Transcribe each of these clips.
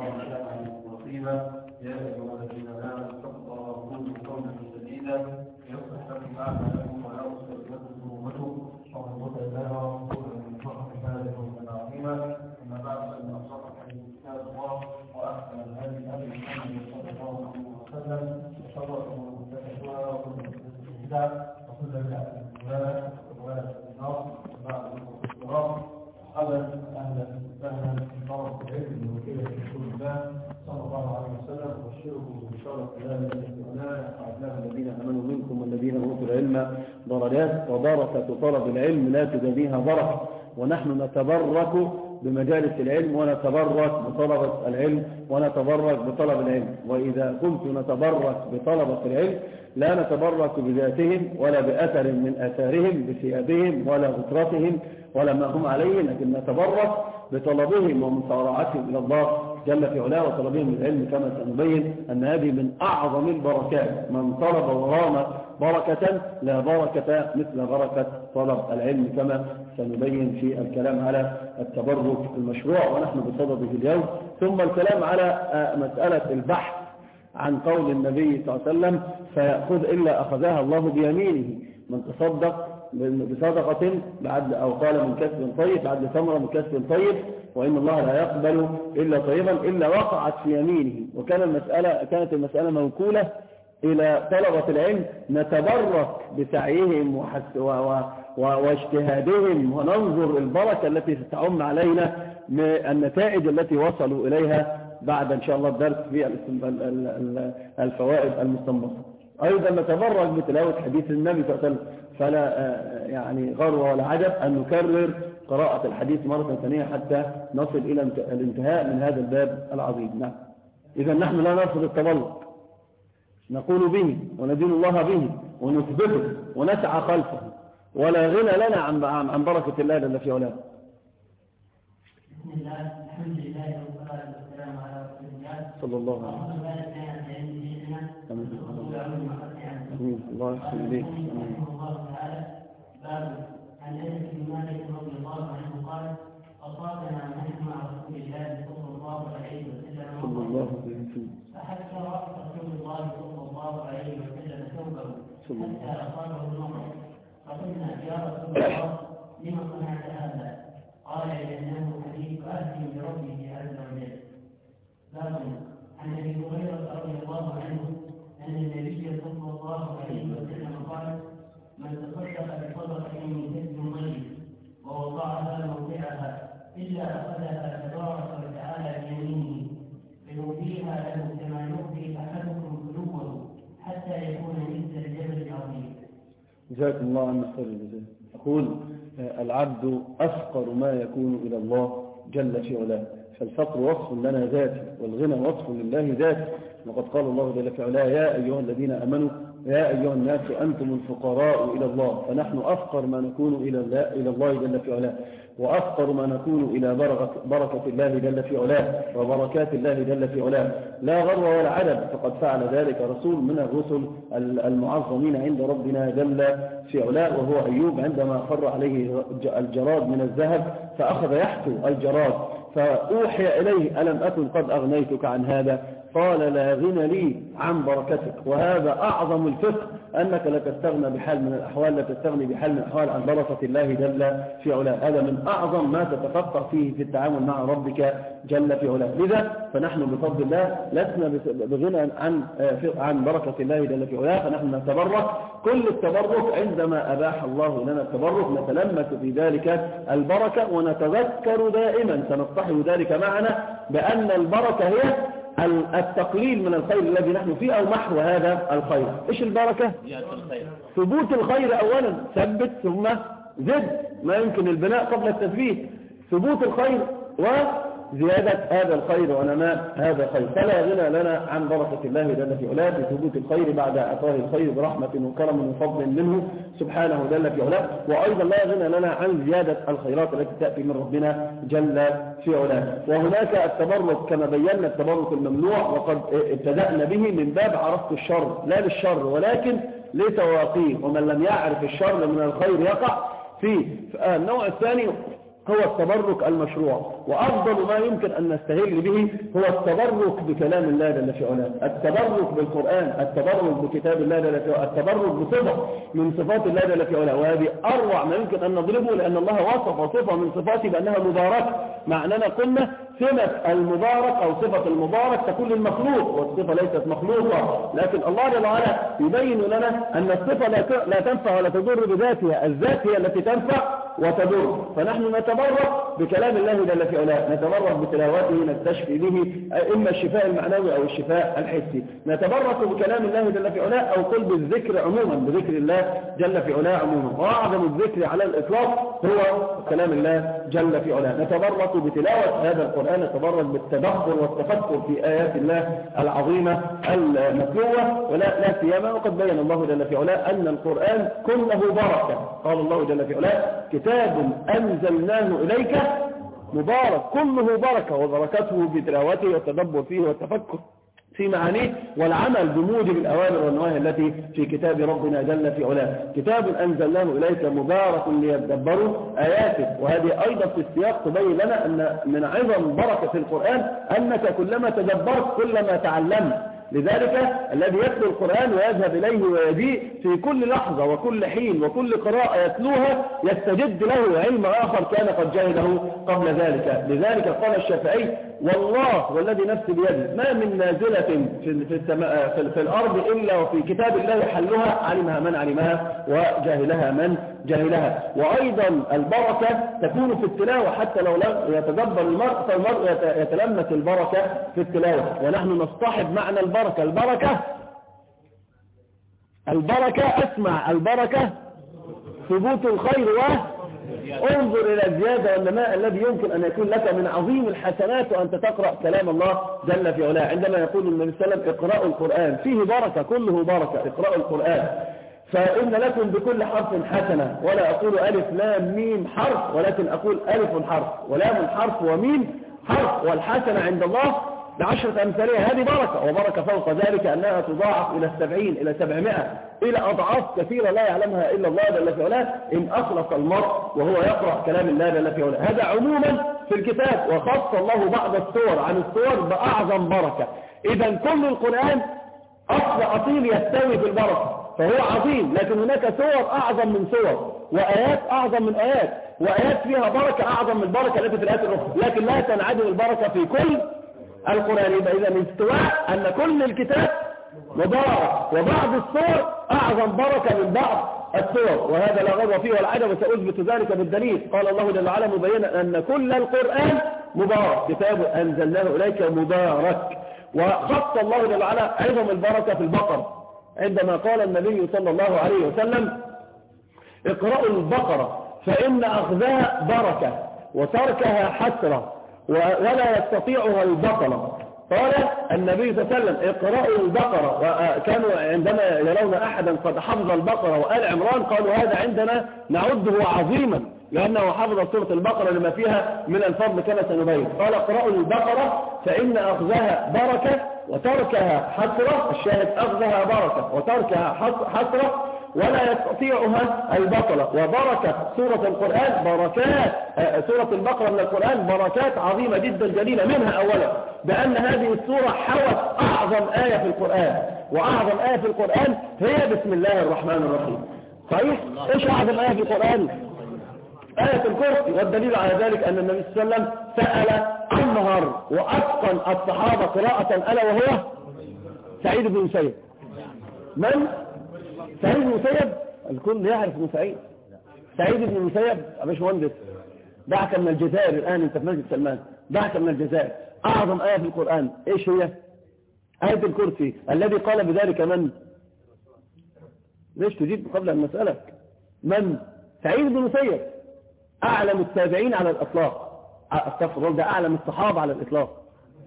الله عليه وسلم يا أيها الذين آمنوا اتقوا الله وقولوا قولا سديدا يصلح لكم أعمالكم ويغفر لكم ذنوبكم ومن يطع الله ورسوله فقد فاز فوزا عظيما. أما بعد فإن أصدق الحديث كتاب الله وأحسن الهدي هدي محمد صلى الله عليه وسلم وشر الأمور محدثاتها وكل محدثة بدعة وكل بدعة ضلالة وضلالة في النار وبعد الاضطراب. أهلا وسهلا بطلب العلم وكيلة رسول الله صلى الله عليه وسلم وبشره ببشارة الله الذين آمنوا منكم والذين أوتوا العلم درجات وبركة طلب العلم لا تجديها بركة، ونحن نتبرك بمجالس العلم ونتبرك بطلبة العلم ونتبرك بطلب العلم. وإذا كنت نتبرك بطلبة العلم لا نتبرك بذاتهم ولا بأثر من أثارهم بثيابهم ولا غترتهم ولا ما هم عليه، لكن نتبرك بطلبهم ومسارعتهم إلى الله جل في علاه وطلبهم العلم كما سنبين أن هذه من أعظم البركات. من طلب ورام بركة لا بركة مثل بركة طلب العلم كما سنبين في الكلام على التبرك المشروع ونحن بصدده اليوم، ثم الكلام على مسألة البحث عن قول النبي صلى الله عليه وسلم فيأخذ إلا أخذها الله بيمينه. من تصدق بصدقة بعد أو قال من كسب طيب بعد ثمرة من كسب طيب وإن الله لا يقبل إلا طيبا إلا وقعت في يمينه. كانت المسألة موكولة إلى طلبة العلم نتبرك بسعيهم واجتهادهم وننظر البركة التي ستعم علينا من النتائج التي وصلوا إليها بعد إن شاء الله الدرس في الفوائد المستنبطة. أيضا نتبرك بتلاوة حديث النبي صلى الله عليه وسلم، فلا يعني غرو ولا عجب أن نكرر قراءة الحديث مرة ثانية حتى نصل إلى الانتهاء من هذا الباب العظيم. نعم، إذا نحن لا نرفض التبرك، نقول به وندين الله به ونثبته ونسعى خلفه، ولا غنى لنا عن بركة الله جل في علاه. بسم الله الحمد لله والصلاة والسلام على رسول الله صلى الله عليه وسلم. الله يحسن إليك. باب عن انس بن مالك رضي الله عنه قال اصابنا نحن مع رسول الله صلى الله عليه وسلم فحتى رسول الله صلى الله عليه وسلم ثوبه حتى اصابه المطر فقلنا يا رسول الله لم صنعت هذا؟ قال لانه حديث اهل بربه عز وجل. باب عن ابي هريره رضي الله عنه ان النبي صلى الله عليه وسلم قال من تصدق بصدقة من كسب طيب ووضعها موضعها إلا أخذها تبارك وتعالى بيمينه فيوفيها له كما يوفي أحدكم قلوبه حتى يكون مثل الجبل العظيم. جزاكم الله عنا خير الجزاء. أقول العبد أفقر ما يكون إلى الله جل في علاه، فالفقر وصف لنا ذاتي والغنى وصف لله ذاتي، وقد قال الله جل في علاه يا أيها الذين آمنوا يا أيها الناس أنتم الفقراء إلى الله. فنحن أفقر ما نكون إلى الله جل في علاه، وأفقر ما نكون إلى بركة الله جل في علاه وبركات الله جل في علاه، لا غرو ولا عدد. فقد فعل ذلك رسول من الرسل المعظمين عند ربنا جل في علاه، وهو أيوب عندما خر عليه الجراد من الذهب فأخذ يحثو الجراد فأوحي إليه ألم أكن قد أغنيتك عن هذا؟ قال لا غنى لي عن بركتك. وهذا أعظم الفقه، أنك لا تستغنى بحال من الأحوال، لا تستغني بحال من الأحوال عن بركة الله جل في علاه. هذا من أعظم ما تتفقه فيه في التعامل مع ربك جل في علاه. لذا فنحن بفضل الله لسنا بغنى عن بركة الله جل في علاه، فنحن نتبرك كل التبرك عندما أباح الله لنا التبرك نتلمس في ذلك البركة، ونتذكر دائما سنصطحب ذلك معنا بأن البركة هي التقليل من الخير الذي نحن فيه أو محو هذا الخير. إيش البركة؟ ثبوت الخير أولا، ثبت ثم زد، ما يمكن البناء قبل التثبيت. ثبوت الخير وزيادة هذا الخير ونماء هذا الخير، فلا غنى لنا عن بركة الله جل في علاه بثبوت الخير بعد إعطاء الخير برحمة وكرم وفضل منه سبحانه جل في علاه. وأيضا لا غنى لنا عن زيادة الخيرات التي تأتي من ربنا جل في علاه. وهناك التبرك كما بينا التبرك الممنوع، وقد ابتدأنا به من باب عرفت الشر، لا للشر ولكن لتواقيه، ومن لم يعرف الشر من الخير يقع فيه. النوع الثاني هو التبرك المشروع، وأفضل ما يمكن أن نستهل به هو التبرك بكلام الله جل في علاه، التبرك بالقرآن، التبرك بكتاب الله جل في علاه، التبرك بصفة من صفات الله جل في علاه، وهذه أروع ما يمكن أن نضربه، لأن الله وصف صفة من صفاته بأنها مباركة، مع أننا قلنا سمة المبارك أو صفة المبارك تكون للمخلوق، والصفة ليست مخلوقة، لكن الله جل وعلا يبين لنا أن الصفة لا تنفع ولا تضر بذاتها، الذات هي التي تنفع وتضر. فنحن نتبرك بكلام الله جل في علاه، نتبرك بتلاوته، نستشفي به إما الشفاء المعنوي أو الشفاء الحسي، نتبرك بكلام الله جل في علاه أو قل بالذكر عموما، بذكر الله جل في علاه عموما، وأعظم الذكر على الإطلاق هو كلام الله جل في علاه. نتبرك بتلاوة هذا القرآن، نتبرك بالتدبر والتفكر في آيات الله العظيمة المتلوة، ولا سيما وقد بين الله جل في علاه أن القرآن كله بركة. قال الله جل في علاه كتاب أنزلناه إليك مبارك، كله بركة، وبركته بتلاوته والتدبر فيه والتفكر في معانيه والعمل بموجب الأوامر والنواهي التي في كتاب ربنا جل في علاه. كتاب أنزلناه إليك مبارك ليتدبروا آياته. وهذه أيضا في السياق تبين لنا أن من عظم بركة القرآن أنك كلما تدبرت كلما تعلمت. لذلك الذي يتلو القرآن ويذهب إليه ويجيء في كل لحظة وكل حين وكل قراءة يتلوها يستجد له علم آخر كان قد جاهله قبل ذلك. لذلك قال الشافعي والله والذي نفسي بيده ما من نازلة في الأرض إلا وفي كتاب الله حلها علمها من علمها وجاهلها من جاهلها. وأيضا البركة تكون في التلاوة، حتى لو لم يتدبر المرء فالمرء يتلمس البركة في التلاوة. ونحن نصطحب معنى البركة. البركة اسمع، البركة ثبوت الخير وانظر إلى الزيادة والنماء الذي يمكن أن يكون لك من عظيم الحسنات وأنت تقرأ كلام الله جل في علاه. عندما يقول النبي صلى الله عليه وسلم اقرأوا القرآن فيه بركة، كله بركة، اقرأوا القرآن فإن لكم بكل حرف حسنة، ولا أقول ألف لام ميم حرف، ولكن أقول ألف حرف ولام حرف وميم حرف، والحسنة عند الله ب10 أمثالها. هذه بركة، وبركة فوق ذلك أنها تضاعف إلى 70 إلى 700 إلى أضعاف كثيرة لا يعلمها إلا الله جل في علاه إن أخلص المرء وهو يقرأ كلام الله جل في علاه. هذا عموما في الكتاب، وخص الله بعض السور عن السور بأعظم بركة. إذا كل القرآن أصيل يستوي في البركة فهو عظيم، لكن هناك سور أعظم من سور، وآيات أعظم من آيات، وآيات فيها بركة أعظم من البركة التي في الآيات الأخرى، لكن لا تنعدم البركة في كل القرآن. يبقى إذا الاستواء أن كل الكتاب مبارك، وبعض السور أعظم بركة من بعض السور، وهذا لا غضب فيه ولا عدم، وسأثبت ذلك بالدليل. قال الله جل وعلا مبينا أن كل القرآن مبارك، كتاب أنزلناه إليك مبارك. وخص الله جل وعلا عظم البركة في البقرة عندما قال النبي صلى الله عليه وسلم اقرأوا البقرة فإن أخذها بركة وتركها حسرة ولا يستطيعها البطلة. قال النبي صلى الله عليه وسلم اقرأوا البقرة، وكانوا عندما يرون أحدا قد حفظ البقرة وآل عمران قالوا هذا عندنا نعده عظيما لأنه حفظ سورة البقرة لما فيها من الفضل كما سنبين. قال اقرأوا البقرة فإن أخذها بركة وتركها حسرة، الشاهد أخذها بركة وتركها حسرة ولا يستطيعها البطلة. وبركة سورة القرآن بركات، سورة البقرة من القرآن بركات عظيمة جدا جليلة. منها أولا بأن هذه السورة حوت أعظم آية في القرآن، وأعظم آية في القرآن هي بسم الله الرحمن الرحيم. صحيح؟ إيش أعظم آية في القرآن؟ آية الكرسي. والدليل على ذلك أن النبي صلى الله عليه وسلم سأل أمهر وأتقن الصحابة قراءة ألا وهو سعيد بن مسيب. من؟ سعيد بن مسيب، الكل يعرف ابن سعيد. سعيد بن مسيب يا باشمهندس، دعك من الجزائر الآن، أنت في مسجد سلمان، دعك من الجزائر. أعظم آية في القرآن إيش هي؟ آية الكرسي. الذي قال بذلك من؟ ليش تجيب قبل أن نسألك؟ من؟ سعيد بن مسيب، أعلم التابعين على الإطلاق. استغفر الله، ده أعلم الصحابة على الإطلاق.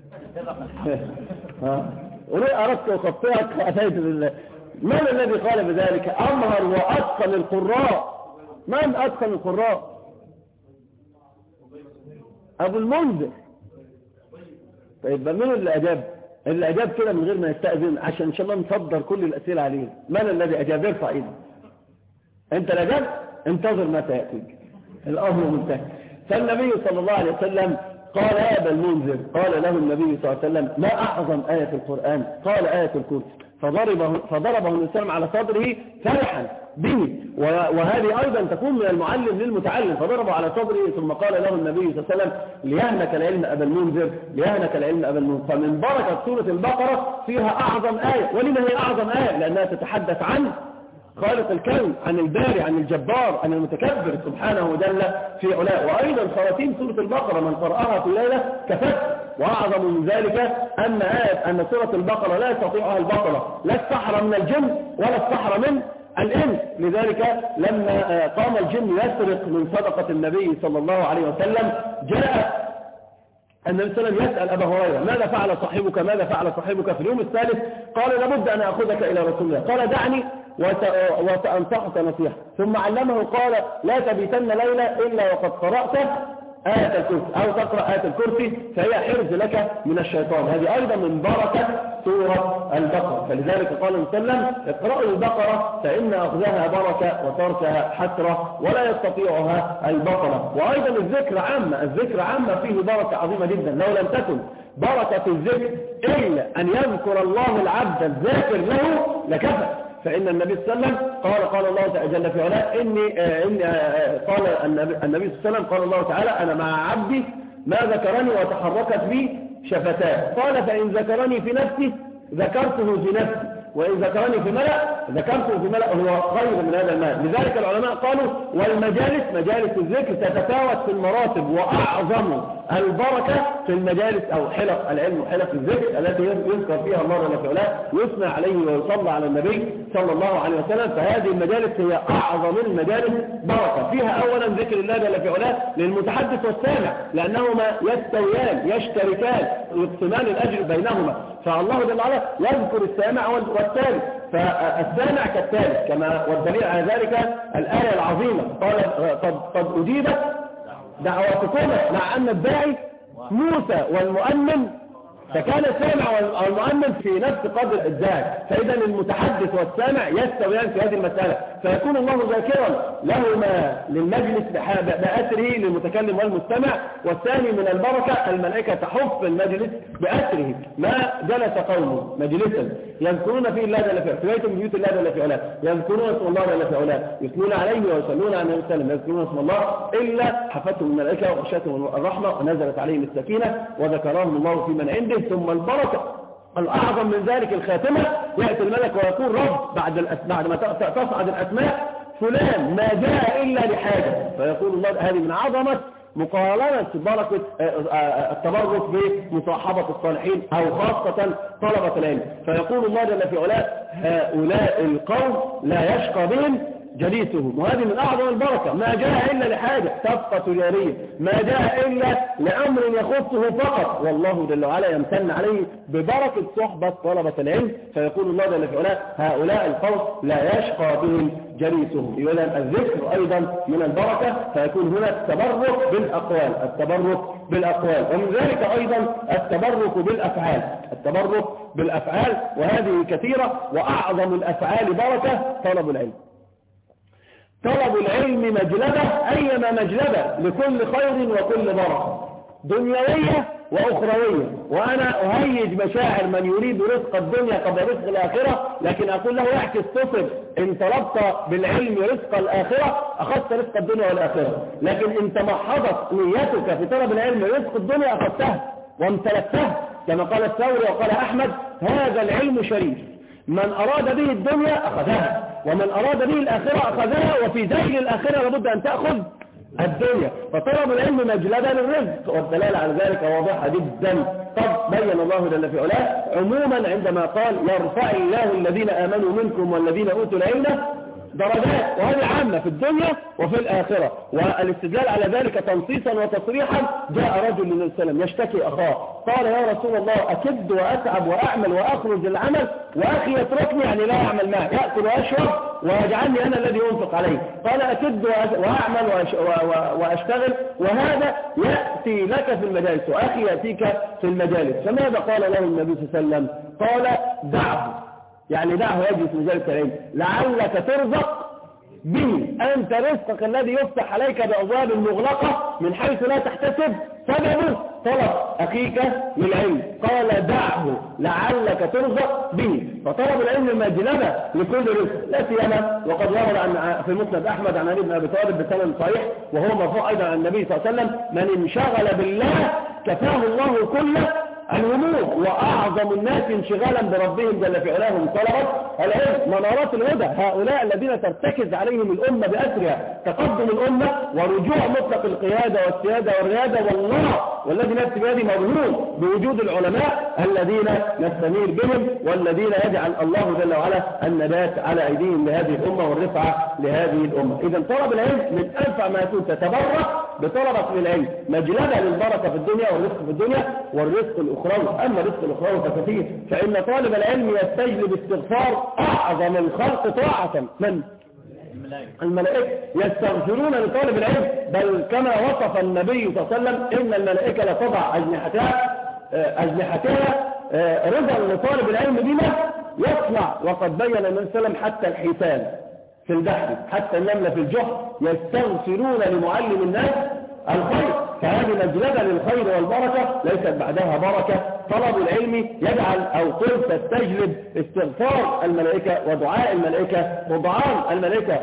وليه أردت أخطئك فأتيت بالله. من الذي قال بذلك؟ أمهر وأتقن القراء. من أتقن القراء؟ أبو المنذر. طيب من اللي أجاب؟ اللي أجاب كده من غير ما يستأذن عشان إن شاء الله نصدر كل الأسئلة عليه. من الذي أجاب؟ ارفع إيدك. أنت الأجاب؟ انتظر ما سيأتيك، الأمر منتهي. فالنبي صلى الله عليه وسلم قال يا أبا المنذر، قال له النبي صلى الله عليه وسلم ما أعظم آية في القرآن؟ قال آية الكرسي، فضربه الإنسان على صدره فرحا به، وهذه أيضا تكون من المعلم للمتعلم، فضربه على صدره ثم قال له النبي صلى الله عليه وسلم ليهنك العلم أبا المنذر، ليهنك العلم أبا المنذر. فمن بركة سورة البقرة فيها أعظم آية. ولما هي أعظم آية؟ لأنها تتحدث عن خالق الكون، عن الباري، عن الجبار، عن المتكبر سبحانه وجل في علاه. وأيضا خواتيم سورة البقرة من قرأها في ليلة كفت. وأعظم من ذلك أن سورة البقرة لا يستطيعها البطلة، لا السحرة من الجن ولا السحرة من الإنس. لذلك لما قام الجن يسرق من صدقة النبي صلى الله عليه وسلم، جاء النبي صلى الله عليه وسلم يسأل أبا هريرة ماذا فعل صاحبك، ماذا فعل صاحبك؟ في اليوم الثالث قال لابد أن أخذك إلى رسول الله. قال دعني وسأنصحك نصيحة. ثم علمه قال لا تبيتن ليلة إلا وقد قرأت آية الكرسي، أو تقرأ آية الكرسي فهي حرز لك من الشيطان. هذه أيضا من بركة سورة البقرة. فلذلك قال صلى الله عليه وسلم اقرأوا البقرة فإن أخذها بركة وتركها حسرة ولا يستطيعها البقرة. وأيضا الذكر عامة فيه بركة عظيمة جدا. لو لم تكن بركة الذكر إلا أن يذكر الله العبد الذاكر له لكفى. فإن النبي صلى الله عليه وسلم قال الله جل في علاه قال النبي صلى الله عليه وسلم قال الله تعالى أنا مع عبدي ما ذكرني وتحركت بي شفتاه. قال فإن ذكرني في نفسي ذكرته في نفسي، وإن ذكرني في ملأ ذكرته في ملأ، هو خير من هذا المال. لذلك العلماء قالوا مجالس الذكر تتفاوت في المراتب، وأعظم البركة في المجالس أو حلق العلم وحلق الذكر التي يذكر فيها الله جل في علاه، يثنى عليه ويصلى على النبي صلى الله عليه وسلم. فهذه المجالس هي أعظم المجالس بركة. فيها أولا ذكر الله جل في علاه للمتحدث والسامع، لأنهما يستويان يشتركان يقسمان الأجر بينهما. فالله جل وعلا يذكر السامع والتالي، فالسامع كالتالي كما، والدليل على ذلك الآية العظيمة قال قد أجيبت دعواتكم، مع أن الداعي موسى والمؤمن فكان السامع والمؤمن في نفس قدر الداعي. فإذا المتحدث والسامع يستويان في هذه المسألة، فيكون الله ذاكرا لهما للمجلس بأثره للمتكلم والمستمع. والثاني من البركة الملائكة تحف المجلس بأثره. ما جلس قوم مجلسا يذكرون فيه الله جل في علاه، في بيت من بيوت الله جل في علاه، يذكرون اسم الله جل في علاه، يثنون عليه ويصلون على النبي صلى الله عليه وسلم، يذكرون اسم الله إلا حفتهم الملائكة وغشيتهم الرحمة ونزلت عليهم السكينة وذكرهم الله في من عنده. ثم البركة الأعظم من ذلك الخاتمة، يأتي الملك ويقول رب بعد ما تصعد الأسماء فلان ما جاء إلا لحاجة، فيقول الله هذه من عظمة مقارنة بركة التبرك بمصاحبة الصالحين أو خاصة طلبة العلم. فيقول الله جل في علاه هؤلاء القوم لا يشقى بهم جليسهم. وهذه من أعظم البركة. ما جاء إلا لحاجة صفقة تجارية، ما جاء إلا لأمر يخصه فقط، والله جل وعلا يمتن عليه ببركة صحبة طلبة العلم. فيقول الله جل في علاه هؤلاء القوم لا يشقى بهم جليسهم. إذا الذكر أيضا من البركة، فيكون هنا التبرك بالأقوال. ومن ذلك أيضا التبرك بالأفعال، وهذه كثيرة. وأعظم الأفعال بركة طلب العلم مجلبة، أيما مجلبة لكل خير وكل بركة دنيوية وأخروية. وأنا أهيج مشاعر من يريد رزق الدنيا قبل رزق الآخرة، لكن أقول له احكي الصفر، إن طلبت بالعلم رزق الآخرة أخذت رزق الدنيا والآخرة، لكن إن تمحضت نيتك في طلب العلم رزق الدنيا أخذتها وامتلكتها، كما قال الثوري وقال أحمد هذا العلم شريف، من أراد به الدنيا أخذها ومن أراد به الآخرة أخذها، وفي ذيل الآخرة لابد أن تأخذ الدنيا. فطلب العلم مجلبة للرزق، والدلالة على ذلك واضحة جدا. قد بين الله جل في علاه عموما عندما قال يرفع الله الذين آمنوا منكم والذين أوتوا العلم درجات، وهذه عامة في الدنيا وفي الآخرة. والاستدلال على ذلك تنصيصا وتصريحا، جاء رجل للنبي صلى الله عليه وسلم يشتكي أخاه، قال يا رسول الله أكد وأتعب وأعمل وأخرج العمل وأخي يتركني، يعني لا يعمل معه، يأكل ويشرب ويجعلني أنا الذي ينفق عليه. قال أكد وأعمل وأشتغل، وهذا يأتي لك في المجالس وأخي يأتيك في المجالس. فماذا قال له النبي صلى الله عليه وسلم؟ قال دعه، يعني دعه يجلس في مجالس العلم لعلك ترزق به أنت رزقك الذي يفتح عليك بأبواب مغلقة من حيث لا تحتسب سببه طلب أخيك للعلم. قال دعه لعلك ترزق به. فطلب العلم مجلبة لكل رزق، لا سيما وقد ورد في مسند أحمد عن علي بن أبي طالب بسند صحيح وهو مرفوع أيضا عن النبي صلى الله عليه وسلم: من انشغل بالله كفاه الله كل الهموم. وأعظم الناس انشغالا بربهم جل في علاه طلبة العلم منارات الهدى، هؤلاء الذين ترتكز عليهم الأمة بأسرها تقدم الأمة ورجوع مطلق القيادة والسيادة والريادة. والله والذي نفسي بيده مرهون بوجود العلماء الذين نستنير بهم والذين يجعل الله جل وعلا النبات على أيديهم لهذه الأمة والرفعة لهذه الأمة. إذا طلب العلم من أنفع ما يكون، تتبرك بطلبك للعلم مجلبة للبركة في الدنيا والرزق في الدنيا والرزق الأخروي. أما الرزق الأخروي فكثير، فإن طالب العلم يستجلب استغفار أعظم الخلق طاعة من الملائكة، يستغفرون لطالب العلم، بل كما وصف النبي صلى الله عليه وسلم إن الملائكة لتضع أجنحتها رضا لطالب العلم بما يصنع. وقد بين النبي صلى الله عليه وسلم حتى الحيتان في البحر، حتى النملة في الجحر يستغفرون لمعلم الناس الخير. فهذه مجلبة للخير والبركة ليست بعدها بركة. طلب العلم يجعل أو قل تستجلب استغفار الملائكة ودعاء الملائكة وضعان الملائكة،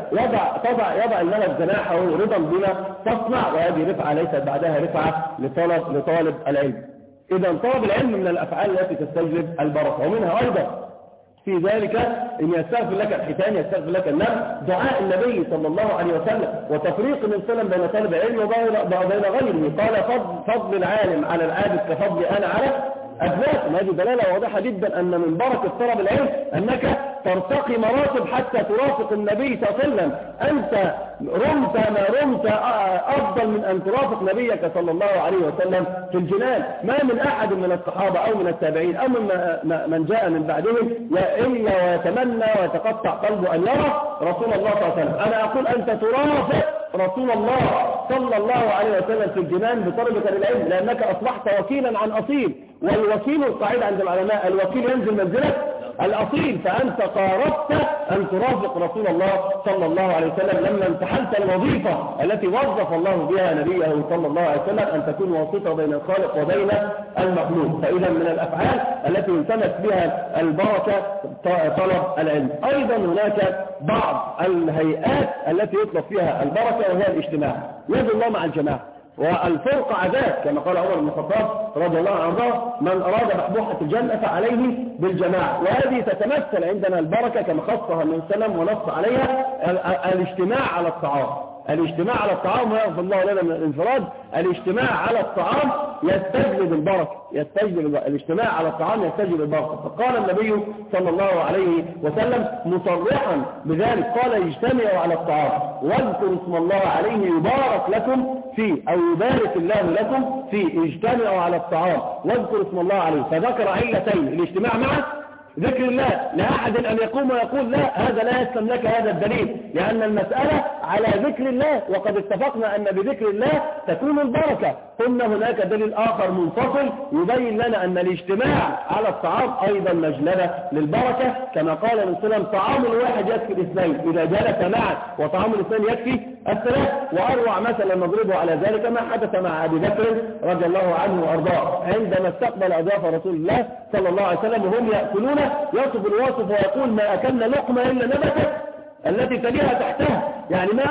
يضع الملك جناحه رضا بما تصنع، وهذه رفعة ليست بعدها رفعة لطالب العلم. إذا طلب العلم من الأفعال التي تستجلب البركة، ومنها أيضا في ذلك إن يستغفر لك الحيتان يستغفر لك النار، دعاء النبي صلى الله عليه وسلم، وتفريق من سلم بين طالب العلم وبين غيره. قال فضل العالم على العابد كفضل أنا على أبنائكم. هذه دلالة واضحة جدا أن من بركة طلب العلم أنك ترتقي مراتب حتى ترافق النبي صلى الله عليه وسلم. أنت رمت ما رمت أفضل من أن ترافق نبيك صلى الله عليه وسلم في الجنان. ما من أحد من الصحابة أو من التابعين أو من جاء من بعدهم إلا ويتمنى ويتقطع قلبه أن يرى رسول الله صلى الله عليه وسلم. أنا أقول أنت ترافق رسول الله صلى الله عليه وسلم في الجنان بطلبك للعلم، لأنك أصبحت وكيلا عن أصيل، والوكيل القاعدة عند العلماء الوكيل ينزل منزلة الأصيل. فأنت قاربت أن ترافق رسول الله صلى الله عليه وسلم لما امتحنت الوظيفة التي وظف الله بها نبيه صلى الله عليه وسلم أن تكون واسطة بين الخالق وبين المخلوق. فإذا من الأفعال التي التمس بها البركة طلب العلم. أيضا هناك بعض الهيئات التي يطلب فيها البركة وهي الاجتماع. يد الله مع الجماعة، والفرق عذاب كما قال عمر بن الخطاب رضي الله عنه: من أراد بحبوحة الجنة فعليه بالجماعة. وهذه تتمثل عندنا البركة كما خصها النبي صلى الله عليه وسلم ونص عليها الاجتماع على الطعام. الاجتماع على الطعام ويغفر الله لنا من الانفراد. الاجتماع على الطعام يستجلب البركة، الاجتماع على الطعام يستجلب البركة. فقال النبي صلى الله عليه وسلم مصرحا بذلك، قال: اجتمعوا على الطعام واذكروا اسم الله عليه يبارك لكم فيه، أو يبارك الله لكم فيه. اجتمعوا على الطعام واذكروا اسم الله عليه. فذكر علتين: الاجتماع مع ذكر الله. لا أحد أن يقوم ويقول لا هذا لا يسلم لك هذا الدليل، لأن المسألة على ذكر الله، وقد اتفقنا أن بذكر الله تكون البركة. قلنا هناك دليل آخر منفصل يبين لنا أن الاجتماع على الطعام أيضا مجلبة للبركة، كما قال النبي صلى الله عليه وسلم: طعام الواحد يكفي الاثنين إذا جلس معه، وطعام الاثنين يكفي الثلاث. وأروع مثلا نضربه على ذلك ما حدث مع أبي بكر رضي الله عنه وأرضاه عندما استقبل أضياف رسول الله صلى الله عليه وسلم وهم يأكلون، يصف الواصف ويقول: ما أكلنا لقمة إلا نبتت التي تليها تحتها. يعني ما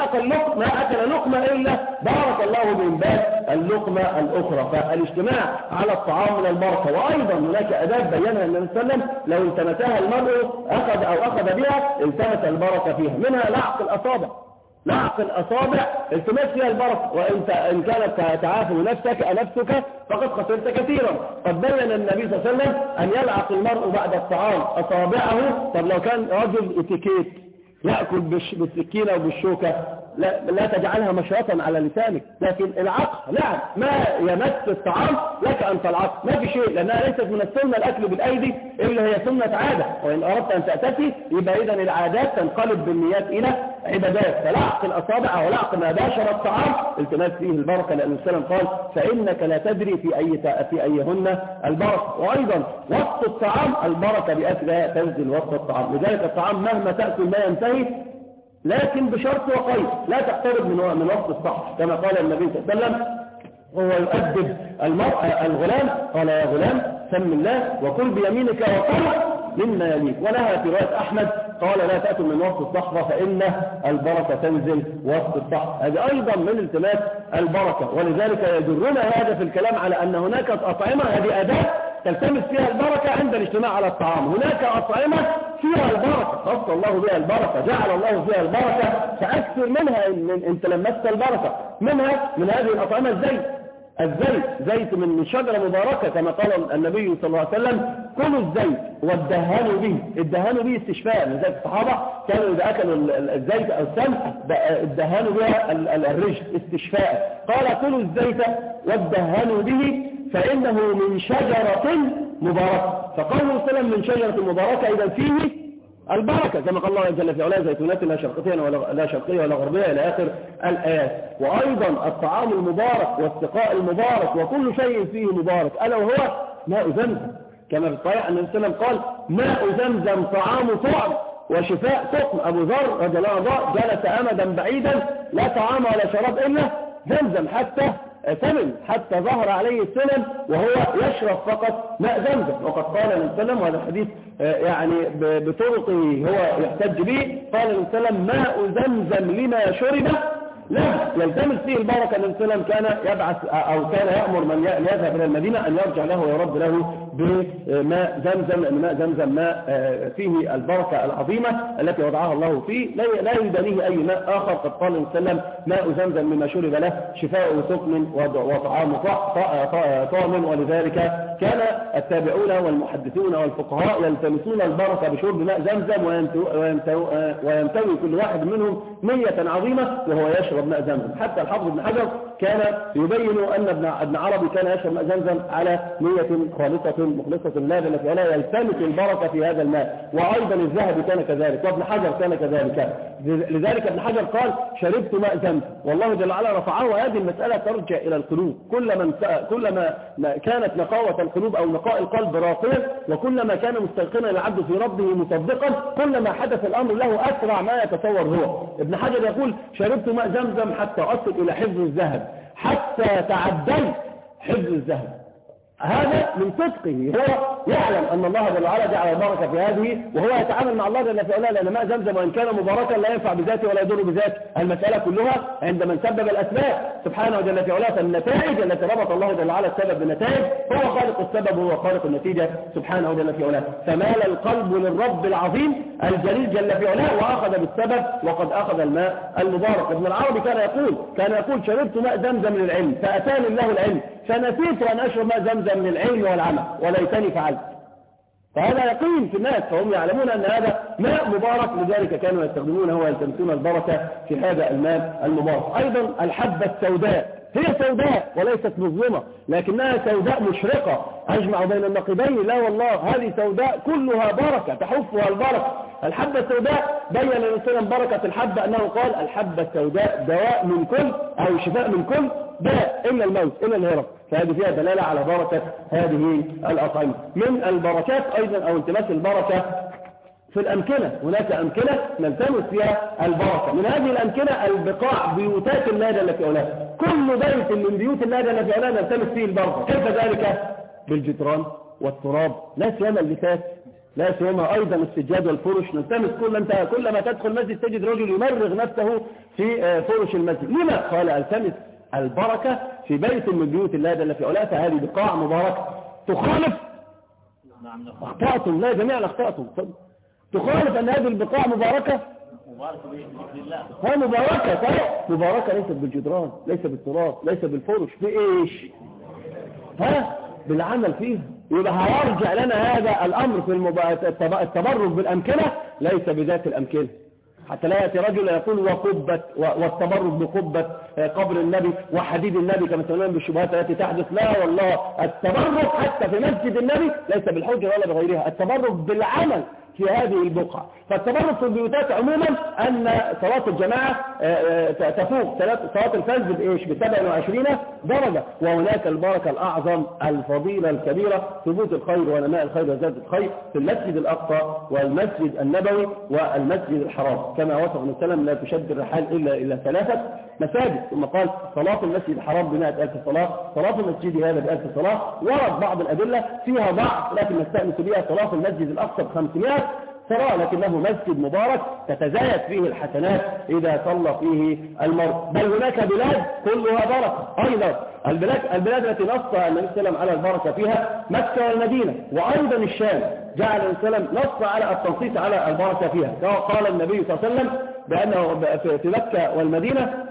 أكل لقمة إلا بارك الله بإنبات اللقمة الأخرى. فالاجتماع على الطعام من البركة. وأيضا هناك أداب بينها النبي صلى الله عليه وسلم لو التمسها المرء أخذ بها التمس البركة فيها. منها لعق الأصابع. لعق الأصابع التماس فيها البركة، وإن كانت تعافي نفسك فقد خسرت كثيرا. قد بين النبي صلى الله عليه وسلم أن يلعق المرء بعد الطعام أصابعه. طب لو كان رجل اتيكيت يأكل بالسكينة وبالشوكة لا تجعلها مشرطا على لسانك، لكن العق نعم ما يمس الطعام لك أن تلعق، ما في شيء، لأنها ليست من السنة الأكل بالأيدي إلا هي سنة عادة. وإن أردت أن تأتي يبقى إذن العادات تنقلب بالنيات إلى عبادات. فلعق الأصابع أو لعق ما باشر الطعام التماس فيه البركة، لأن السلام قال: فإنك لا تدري في أيهن البركة. وأيضا وسط الطعام البركة بأكلها تنزل وسط الطعام. لذلك الطعام مهما تأكل ما ينتهي لكن بشرط وقيد، لا تقترب من وسط السطح، كما قال النبي صلى الله عليه وسلم هو يؤدب الغلام، قال يا غلام سم الله وكل بيمينك وكل مما يليك. ولها في رواية أحمد قال لا تأكل من وسط الصحفة فإن البركة تنزل وسط الصحفة. هذا أيضا من التماس البركة، ولذلك يجرنا هذا في الكلام على أن هناك أطعمة هذه أداة تلتمس فيها البركة عند الاجتماع على الطعام. هناك أطعمة فيها البركة خص الله بها البركة، جعل الله فيها البركة، فأكثر منها إن تلمست البركة. منها من هذه الأطعمة الزيت زيت من شجرة مباركة، كما قال النبي صلى الله عليه وسلم كلوا الزيت وادهنوا به. الدهنوا به استشفاء، لذلك الصحابة كانوا إذا أكلوا الزيت أو السمن ادهنوا بها الرجل استشفاء. قال كلوا الزيت وادهنوا به فإنه من شجرة مباركة. فقال صلى الله عليه وسلم من شجرة مباركة إذا فيه البركة، كما قال الله جل في علاه زيتونات لا شرقية ولا غربية إلى آخر الآيات. وأيضا الطعام المبارك والسقاء المبارك وكل شيء فيه مبارك، ألا وهو ماء زمزم، كما في الصحيح أن النبي قال ماء زمزم طعام طعم وشفاء سقم. أبو ذر رضي الله عنه جلس أمدا بعيدا لا طعام ولا شراب إلا زمزم حتى ظهر عليه السلم وهو يشرب فقط ماء زمزم. وقد قال النبي وهذا الحديث يعني بطرقه هو يحتج به، قال النبي ماء زمزم لما شرب لا يلتمس فيه البركة. النبي كان يبعث أو كان يأمر من يذهب إلى المدينة أن يرجع له ويرد له بماء زمزم، لأن ماء زمزم ماء فيه البركة العظيمة التي وضعها الله فيه، لا يدانيه أي ماء آخر. قد قال النبي ماء زمزم لما شرب له شفاء سقم وطعام طعم. ولذلك كان التابعون والمحدثون والفقهاء يلتمسون البركة بشرب ماء زمزم، وينتوي كل واحد منهم نية عظيمة وهو يشرب ماء زمزم. حتى الحافظ ابن حجر كان يبين أن ابن عربي كان يشرب ماء زمزم على نية خالصة مخلصة لله جل في علاه يلتمس البركة في هذا الماء. وأيضا الذهبي كان كذلك، وابن حجر كان كذلك. لذلك ابن حجر قال شربت ماء زمزم، والله جل وعلا رفعه. وهذه المسألة ترجع إلى القلوب، كلما كانت نقاوة القلوب أو نقاء القلب راقيا، وكلما كان مستيقنا العبد في ربه مصدقا، كلما حدث الأمر له أسرع ما يتصور هو. ابن حجر يقول شربت ماء زمزم حتى أصل إلى حفظ الذهب، حتى تعديت حفظ الذهب. هذا من صدقه، هو يعلم أن الله جل وعلا جعل البركة في هذه، وهو يتعامل مع الله جل في علاه، لأن ماء زمزم وإن كان مباركا لا ينفع بذاته ولا يضر بذاته. المسألة كلها عند من سبب الأسباب سبحانه جل في علاه، فالنتائج التي ربط الله جل وعلا السبب بالنتائج، هو خالق السبب وهو خالق النتيجة سبحانه جل في علاه. فمال القلب للرب العظيم الجليل جل في علاه وأخذ بالسبب، وقد أخذ الماء المبارك. ابن العربي كان يقول شربت ماء زمزم للعلم فأتاني الله العلم فنسيت أن أشرب ماء زمزم للعلم والعمل وليتني فعلت. فهذا يقين في الناس، فهم يعلمون أن هذا ماء مبارك، لذلك كانوا يستخدمونه ويلتمسون البركة في هذا الماء المبارك. أيضا الحبة السوداء، هي سوداء وليست مظلمة، لكنها سوداء مشرقة أجمع بين النقيضين. لا والله، هذه سوداء كلها بركة تحفها البركة. الحبة السوداء بين الإنسان بركة الحبة أنه قال الحبة السوداء دواء من كل أو شفاء من كل داء إلا الموت إلا الهرق. فهذه فيها دلالة على بركة هذه الأطعمة. من البركات أيضا أو التماس البركة في الأمكنة، هناك أمكنة نلتمس فيها البركة. من هذه الأمكنة البقاع، بيوتات الله جل في علاه، كل بيت من بيوت الله جل في علاه نلتمس فيه البركة. كيف ذلك؟ بالجدران والتراب، لا سيما اللسات، لا سيما أيضا السجاد والفرش. نلتمس كلما تدخل المسجد تجد رجل يمرغ نفسه في فرش المسجد. لما؟ قال التمس البركة في بيت من بيوت الله جل في علاه، فهذه بقاع مباركة. تخالف أخطأتم، لا جميعا أخطأتم، تخالف أن هذه البقاع مباركة، ها مباركة صحيح، مباركة ليست بالجدران، ليس بالتراب، ليس بالفرش، بإيش؟ ها بالعمل فيها. يبقى هيرجع لنا هذا الأمر في التبرك بالأمكنة ليس بذات الأمكنة. حتى لا يأتي رجل يقول وقبة والتبرك بقبة قبر النبي وحديد النبي كما سمعنا بالشبهات التي تحدث. لا والله، التبرك حتى في مسجد النبي ليس بالحجة ولا بغيرها، التبرك بالعمل في هذه البقعة. فالتبرك في البيوتات عموما أن صلاة الجماعة تفوق صلاة الفجر بإيش؟ ب27 درجة. وهناك البركة الأعظم الفضيلة الكبيرة ثبوت الخير ونماء الخير وزيادة الخير في المسجد الأقصى والمسجد النبوي والمسجد الحرام، كما وصف النبي صلى الله عليه وسلم لا تشد الرحال إلا 3 مساجد. ثم قال صلاة المسجد الحرام ب100,000 صلاة، صلاة المسجد هذا ب1000 صلاة. ورد بعض الأدلة فيها ضعف لكن نستأنس بها صلاة المسجد الأقصى ب500 صلاة، لكنه مسجد مبارك تتزايد فيه الحسنات إذا صلى فيه المرء. بل هناك بلاد كلها بركة أيضا. البلاد التي نص النبي صلى الله عليه وسلم على البركة فيها مكة والمدينة، وأيضا الشام جعل النبي صلى الله عليه وسلم نص على التنصيص على البركة فيها. قال النبي صلى الله عليه وسلم بأنه في مكة والمدينة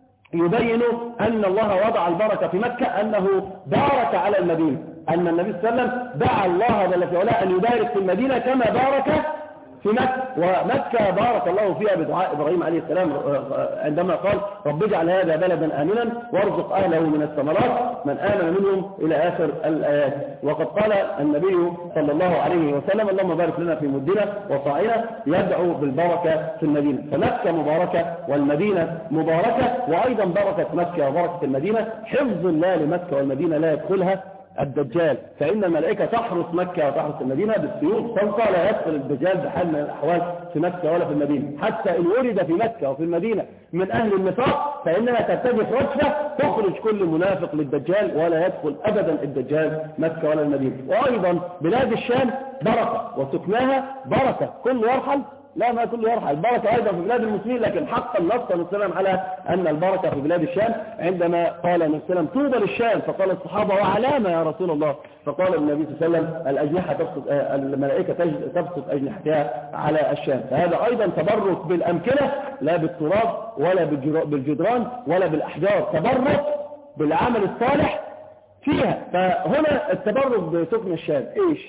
يبين أن الله وضع البركة في مكة أنه بارك على المدينة، أن النبي صلى الله عليه وسلم دعا الله جل في علاه أن يبارك في المدينة كما بارك في مكة. ومكة بارك الله فيها بدعاء إبراهيم عليه السلام عندما قال رب اجعل هذا بلدا آمنا وارزق أهله من الثمرات من آمن منهم إلى آخر الآيات. وقد قال النبي صلى الله عليه وسلم اللهم بارك لنا في مدنا وصاعنا، يدعو بالبركة في المدينة. فمكة مباركة والمدينة مباركة، وأيضا بركة مكة وبركة المدينة حفظ الله لمكة والمدينة لا يدخلها الدجال، فإن الملائكة تحرس مكة وتحرس المدينة بالسيوف فوق، لا يدخل الدجال بحال من الأحوال في مكة ولا في المدينة. حتى إن ولد في مكة وفي المدينة من أهل النفاق فإنها ترتجف رجفة تخرج كل منافق للدجال، ولا يدخل أبدا الدجال مكة ولا المدينة. وأيضا بلاد الشام بركة وسكناها بركة، كل يرحل لا ما كله يرحل، البركة أيضا في بلاد المسلمين، لكن حقا نص السلام على أن البركة في بلاد الشام عندما قال النبي صلى الله عليه وسلم طوبى للشام، فقال الصحابة وعلامة يا رسول الله؟ فقال النبي صلى الله عليه وسلم الأجنحة تبسط، الملائكة تبسط أجنحتها على الشام. فهذا أيضا تبرك بالأمكنة لا بالتراب ولا بالجدران ولا بالأحجار، تبرك بالعمل الصالح فيها. فهنا التبرك بسكن الشام إيش؟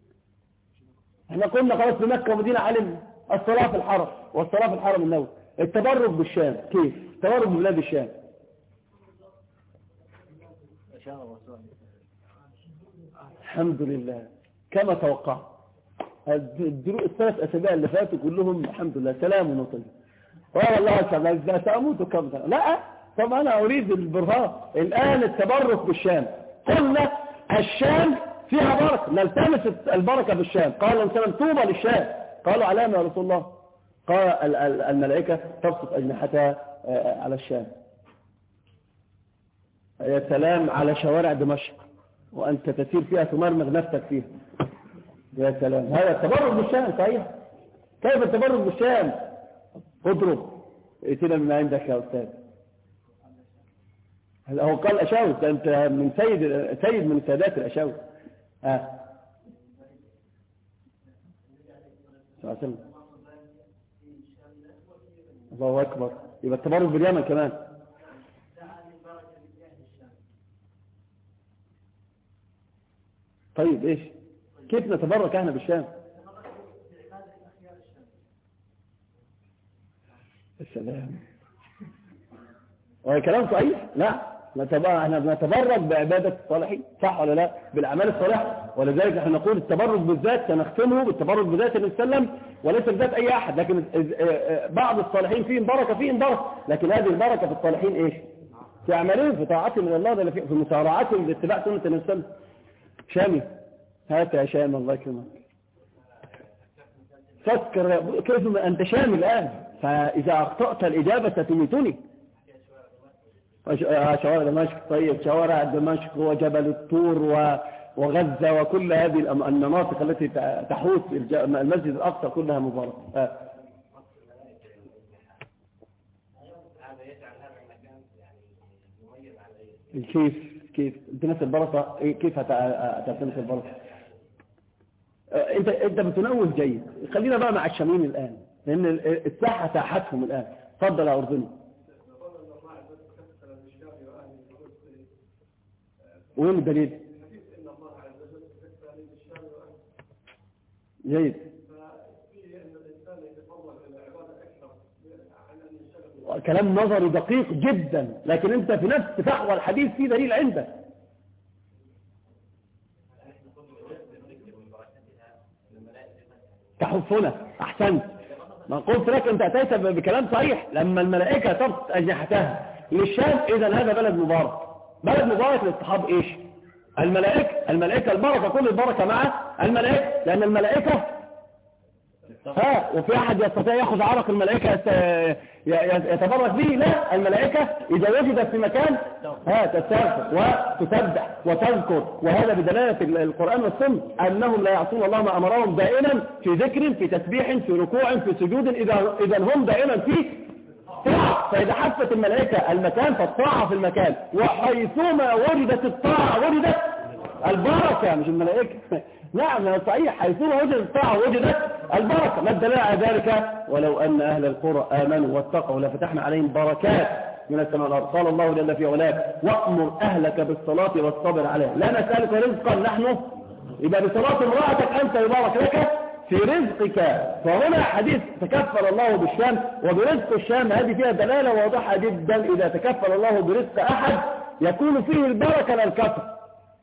احنا قلنا خلاص في مكة ومدينة علم الصلاة في الحرم والصلاة في الحرم النبوي. التبرك بالشام كيف؟ التبرك ببلاد الشام الحمد لله كما توقع. ال3 أسابيع اللي فاتوا كلهم الحمد لله سلام ونطيب. والله سأموت كم سنة. لا طب أنا أريد البرهان الآن. التبرك بالشام قلنا الشام فيها بركة، نلتمس البركة بالشام. قال الإنسان طوبى للشام، قالوا علامة يا رسول الله؟ قال الملائكة تبسط أجنحتها على الشام. يا سلام على شوارع دمشق وأنت تسير فيها تمرمغ نفسك فيها، يا سلام. هذا التبرك بالشام صحيح. كيف التبرك بالشام؟ اضرب ائتنا من عندك يا أستاذ. هو قال أشاوس، أنت من سيد من سادات الأشاوس. الله أكبر. يبقى التبرك باليمن كمان. طيب إيش كيف نتبرك احنا بالشام؟ السلام. هو كلام صحيح؟ لا احنا بنتبرك بعبادة الصالحين صح ولا لا؟ بالأعمال الصالحة. ولذلك احنا نقول التبرك بالذات سنختمه بالتبرك بذات النبي صلى الله عليه وسلم وليس بذات أي أحد. لكن بعض الصالحين فيهم بركة لكن هذه البركة في الصالحين إيش؟ في أعمالهم، في طاعتهم من الله، في مسارعتهم لاتباع سنة النبي صلى الله عليه وسلم. شامي هات يا شامي الله يكرمك. فكر كيف أنت شامي الآن، فإذا أخطأت الإجابة ستميتني. شوارع دمشق. طيب شوارع دمشق وجبل الطور وغزة وكل هذه المناطق التي تحوط المسجد الأقصى كلها مباركة. كيف التماس البركة؟ كيف هتلتمس البركة؟ انت بتنوه جيد. خلينا بقى مع الشاميين الآن لأن الساحة ساحتهم الآن. تفضل يا أردني. وين الدليل؟ جيد. كلام نظري دقيق جدا، لكن انت في نفس فحوى الحديث في دليل عندك. تحفنا. أحسنت، ما قلت لك أنت أتيت بكلام صحيح. لما الملائكة تبسط أجنحتها للشام، إذا هذا بلد مبارك. بلد مبارك للصحاب إيش؟ الملائكة البركة، كل البركة مع الملائكة، لأن الملائكة وفي أحد يستطيع يأخذ عرق الملائكة يتبرك به؟ لا، الملائكة إذا وجدت في مكان تستغفر وتسبح وتذكر، وهذا بدلالة القرآن والسنة أنهم لا يعصون الله ما أمرهم، دائما في ذكر، في تسبيح، في ركوع، في سجود، إذا هم دائما في طاعة. فإذا حفت الملائكة المكان فالطاعة في المكان، وحيثما وجدت الطاعة وجدت البركة، مش الملائكة. نعم صحيح، حيثما وجدت الطاعة وجدت البركة. ما الدليل على ذلك؟ ولو أن أهل القرى آمنوا واتقوا لفتحنا عليهم بركات من السماء والأرض. قال الله جل في علاه: وأمر أهلك بالصلاة والصبر عليها لا نسألك رزقا نحن. يبقى بصلاة امرأتك أنت يبارك لك في رزقك. فهنا حديث تكفل الله بالشام وبرزق الشام، هذه فيها دلالة واضحة جدا. إذا تكفل الله برزق أحد يكون فيه البركة لا الكثرة.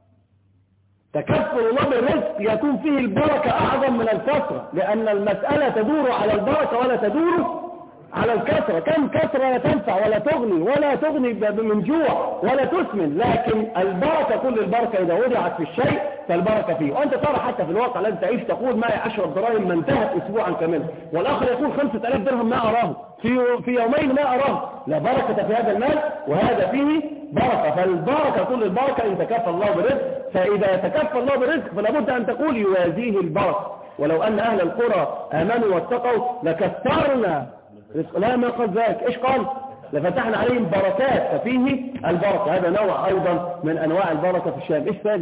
تكفل الله بالرزق يكون فيه البركة أعظم من الكثرة، لأن المسألة تدور على البركة ولا تدور على الكثرة. كم كثرة لا تنفع ولا تغني، ولا تغني من جوع ولا تسمن، لكن البركة كل البركة إذا وضعت في الشيء فالبركة فيه. وأنت ترى حتى في الواقع الذي تعيش تقول معي 10 دراهم ما انتهت أسبوعا كاملا، والآخر يقول 5000 درهم ما أراه في يومين ما أراه. لا بركة في هذا المال، وهذا فيه بركة. فالبركة كل البركة إن تكفل الله بالرزق. فإذا تكفل الله بالرزق فلا بد أن تقول يوازيه البركة. ولو أن أهل القرى آمنوا واتقوا لكثرنا رزق. لا، ما قال ذلك. إيش قال؟ لفتحنا عليهم بركات، ففيه البركة. هذا نوع أيضا من أنواع البركة في الشام. إيش ثاني؟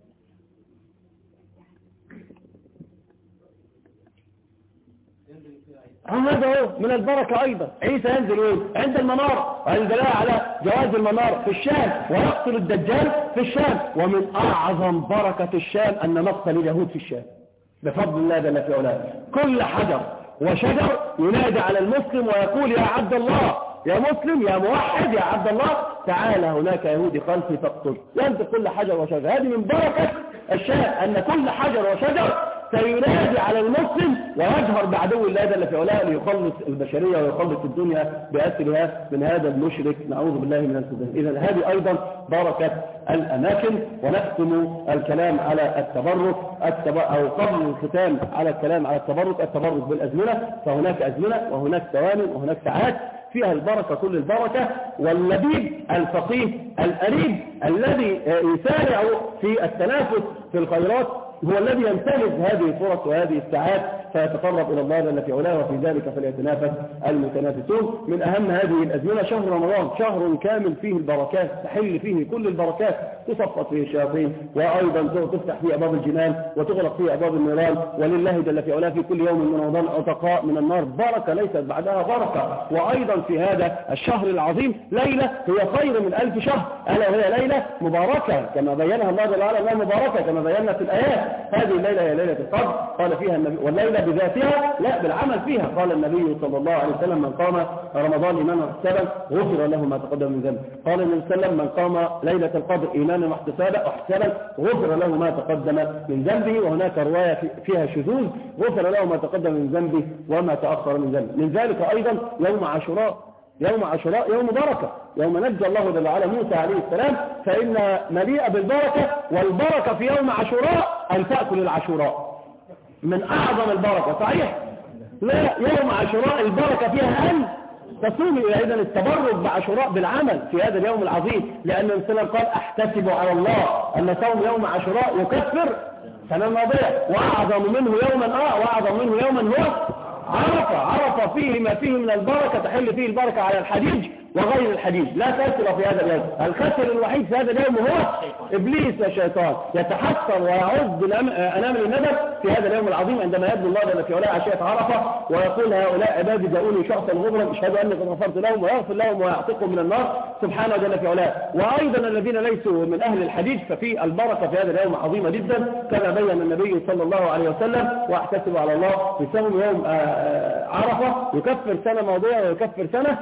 هذا هو من البركة أيضا. عيسى ينزل وين؟ عند المنار، والدلالة على جواز المنار في الشام، ويقتل الدجال في الشام. ومن أعظم بركة الشام أن مقتل اليهود في الشام بفضل الله جل في علاه. كل حجر وشجر ينادي على المسلم ويقول: يا عبد الله، يا مسلم، يا موحد، يا عبد الله، تعال هناك يهودي خلفي فاقتل. ينزل كل حجر وشجر. هذه من بركة الشام، أن كل حجر وشجر سينادي على المسلم ويجهر بعدو الله جل في علاه ليخلص البشرية ويخلص الدنيا بأسرها من هذا المشرك، نعوذ بالله من الخذلان. إذن هذه أيضا بركة الأماكن. ونختم الكلام على التبرك أو قبل الختام على الكلام على التبرك بالأزمنة. فهناك أزمنة وهناك ثواني وهناك ساعات فيها البركة كل البركة. واللبيب الفقيه الأريب الذي يسارع في التنافس في الخيرات هو الذي ينتهز هذه الفرص وهذه الساعات فيتقرب إلى الله جل في علاه، وفي ذلك فليتنافس المتنافسون. من أهم هذه الأزمنة شهر رمضان، شهر كامل فيه البركات، تحل فيه كل البركات، تصفت فيه الشياطين، وأيضا تفتح فيه أبواب الجنان وتغلق فيه أبواب النيران. ولله جل في علاه في كل يوم من رمضان عتقاء من النار، بركة ليست بعدها بركة. وأيضا في هذا الشهر العظيم ليلة هي خير من 1000 شهر، ألا وهي ليلة مباركة كما بينها الله جل وعلا، مباركة كما بينا في الآيات. هذه الليلة هي ليلة القدر، قال فيها النبي. والليلة بذاتها لا، بالعمل فيها. قال النبي صلى الله عليه وسلم: من قام رمضان إيمانا واحتسابا غفر له ما تقدم من ذنبه. قال النبي صلى الله عليه وسلم: من قام ليلة القدر إيمانا واحتسابا غفر له ما تقدم من ذنبه. وهناك رواية فيها شذوذ: غفر له ما تقدم من ذنبه وما تأخر من ذنبه. من ذلك أيضا يوم عاشوراء. يوم عاشوراء يوم بركة، يوم نجى الله جل وعلا موسى عليه السلام، فإن مليئة بالبركة. والبركة في يوم عاشوراء أن تأكل العاشوراء، من أعظم البركة. صحيح؟ لا، يوم عاشوراء البركة فيها أن تصوم. إذا التبرك بعاشوراء بالعمل في هذا اليوم العظيم، لأن الرسول قال: أحتسب على الله أن صوم يوم عاشوراء يكفر سنة ماضية، وأعظم منه يوما هو عرف فيه ما فيه من البركة، تحل فيه البركة على الحديج وغير الحديج. لا تأكل في هذا اليوم. الخاسر الوحيد في هذا اليوم هو إبليس والشيطان، يتحسر ويعض أنامل الندب في هذا اليوم العظيم عندما يبدو الله جل في علاه عشية عرفة ويقول: هؤلاء عبادي جاءوني شخصا غفرا اشهد أني قد غفرت لهم، ويغفر لهم ويعتقهم من النار سبحانه جل في علاه. وأيضا الذين ليسوا من أهل الحديج ففي البركة في هذا اليوم عظيمة جدا كما بين النبي صلى الله عليه وسلم: واحتسب على الله في صوم يوم عرفة يكفر سنة ماضية ويكفر سنة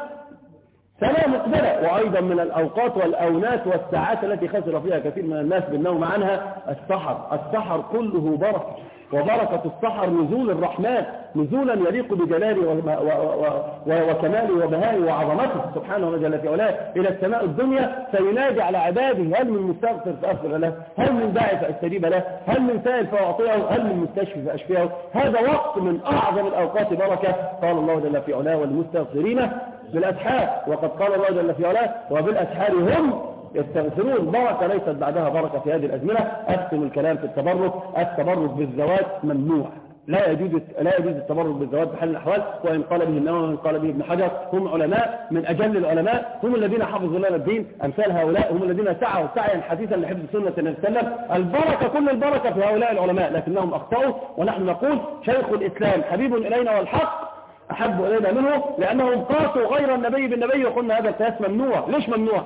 مقبلة. وأيضا من الأوقات والأونات والساعات التي خسر فيها كثير من الناس بالنوم عنها السحر كله بركة. وبركة السحر نزول الرحمن، نزولا يليق بجلاله وكماله وبهائه وعظمته سبحانه وتعالى في علاه إلى السماء الدنيا، فينادي على عباده: هل من مستغفر فأغفر له، هل من داعي فأستجيب له، هل من سائل فأعطيه، هل من مستشفي فأشفيه. هذا وقت من أعظم الأوقات بركة. قال الله جل في علاه: والمستغفرين بالأسحار. وقد قال الله جل في علاه: وبالأسحار هم يستغفرون. بركة ليست بعدها بركة في هذه الأزمنة. أختم الكلام في التبرك بالزواج ممنوع، لا يجوز التبرك بالزواج بحال الأحوال. وإن قال به النووي وإن قال به ابن حجر، هم علماء من أجل العلماء، هم الذين حفظوا لنا الدين. أمثال هؤلاء هم الذين سعوا سعيا حثيثا لحفظ سنة النبي صلى الله عليه وسلم. البركة كل البركة في هؤلاء العلماء، لكنهم أخطأوا. ونحن نقول: شيخ الإسلام حبيب إلينا والحق أحب إلينا منه، لأنهم قاسوا غير النبي بالنبي، وقلنا هذا القياس ممنوع. ليش ممنوع؟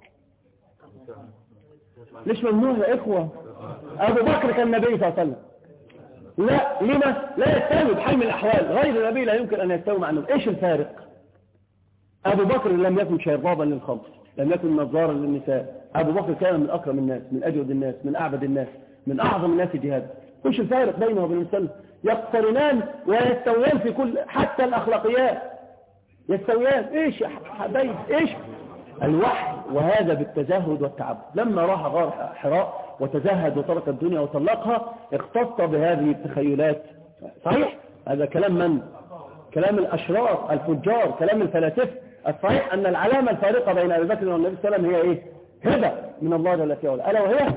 ليش ممنوع يا إخوة؟ أبو بكر كان النبي صلى الله عليه وسلم. لا، لما؟ لا يستوي بحال من الأحوال. غير النبي لا يمكن أن يستوي مع النبي. إيش الفارق؟ أبو بكر لم يكن شرابا للخمر، لم يكن نظارا للنساء. أبو بكر كان من أكرم الناس، من أجود الناس، من أعبد الناس، من أعظم الناس جهادا. إيش الفارق بينه وبين النبي؟ يقترنان ويستويان في كل، حتى الأخلاقيات يستويان. إيش يا حبايب؟ إيش الوحي؟ وهذا بالتزهد والتعبد. لما راح غار حراء وتزهد وترك الدنيا وطلقها، اختص بهذه التخيلات. صحيح؟ هذا كلام من؟ كلام الأشرار الفجار، كلام الفلاسفة. الصحيح أن العلامة الفارقة بين أبي بكر والنبي صلى الله عليه وسلم هي إيه؟ هبة من الله جل في علاه، ألا وهي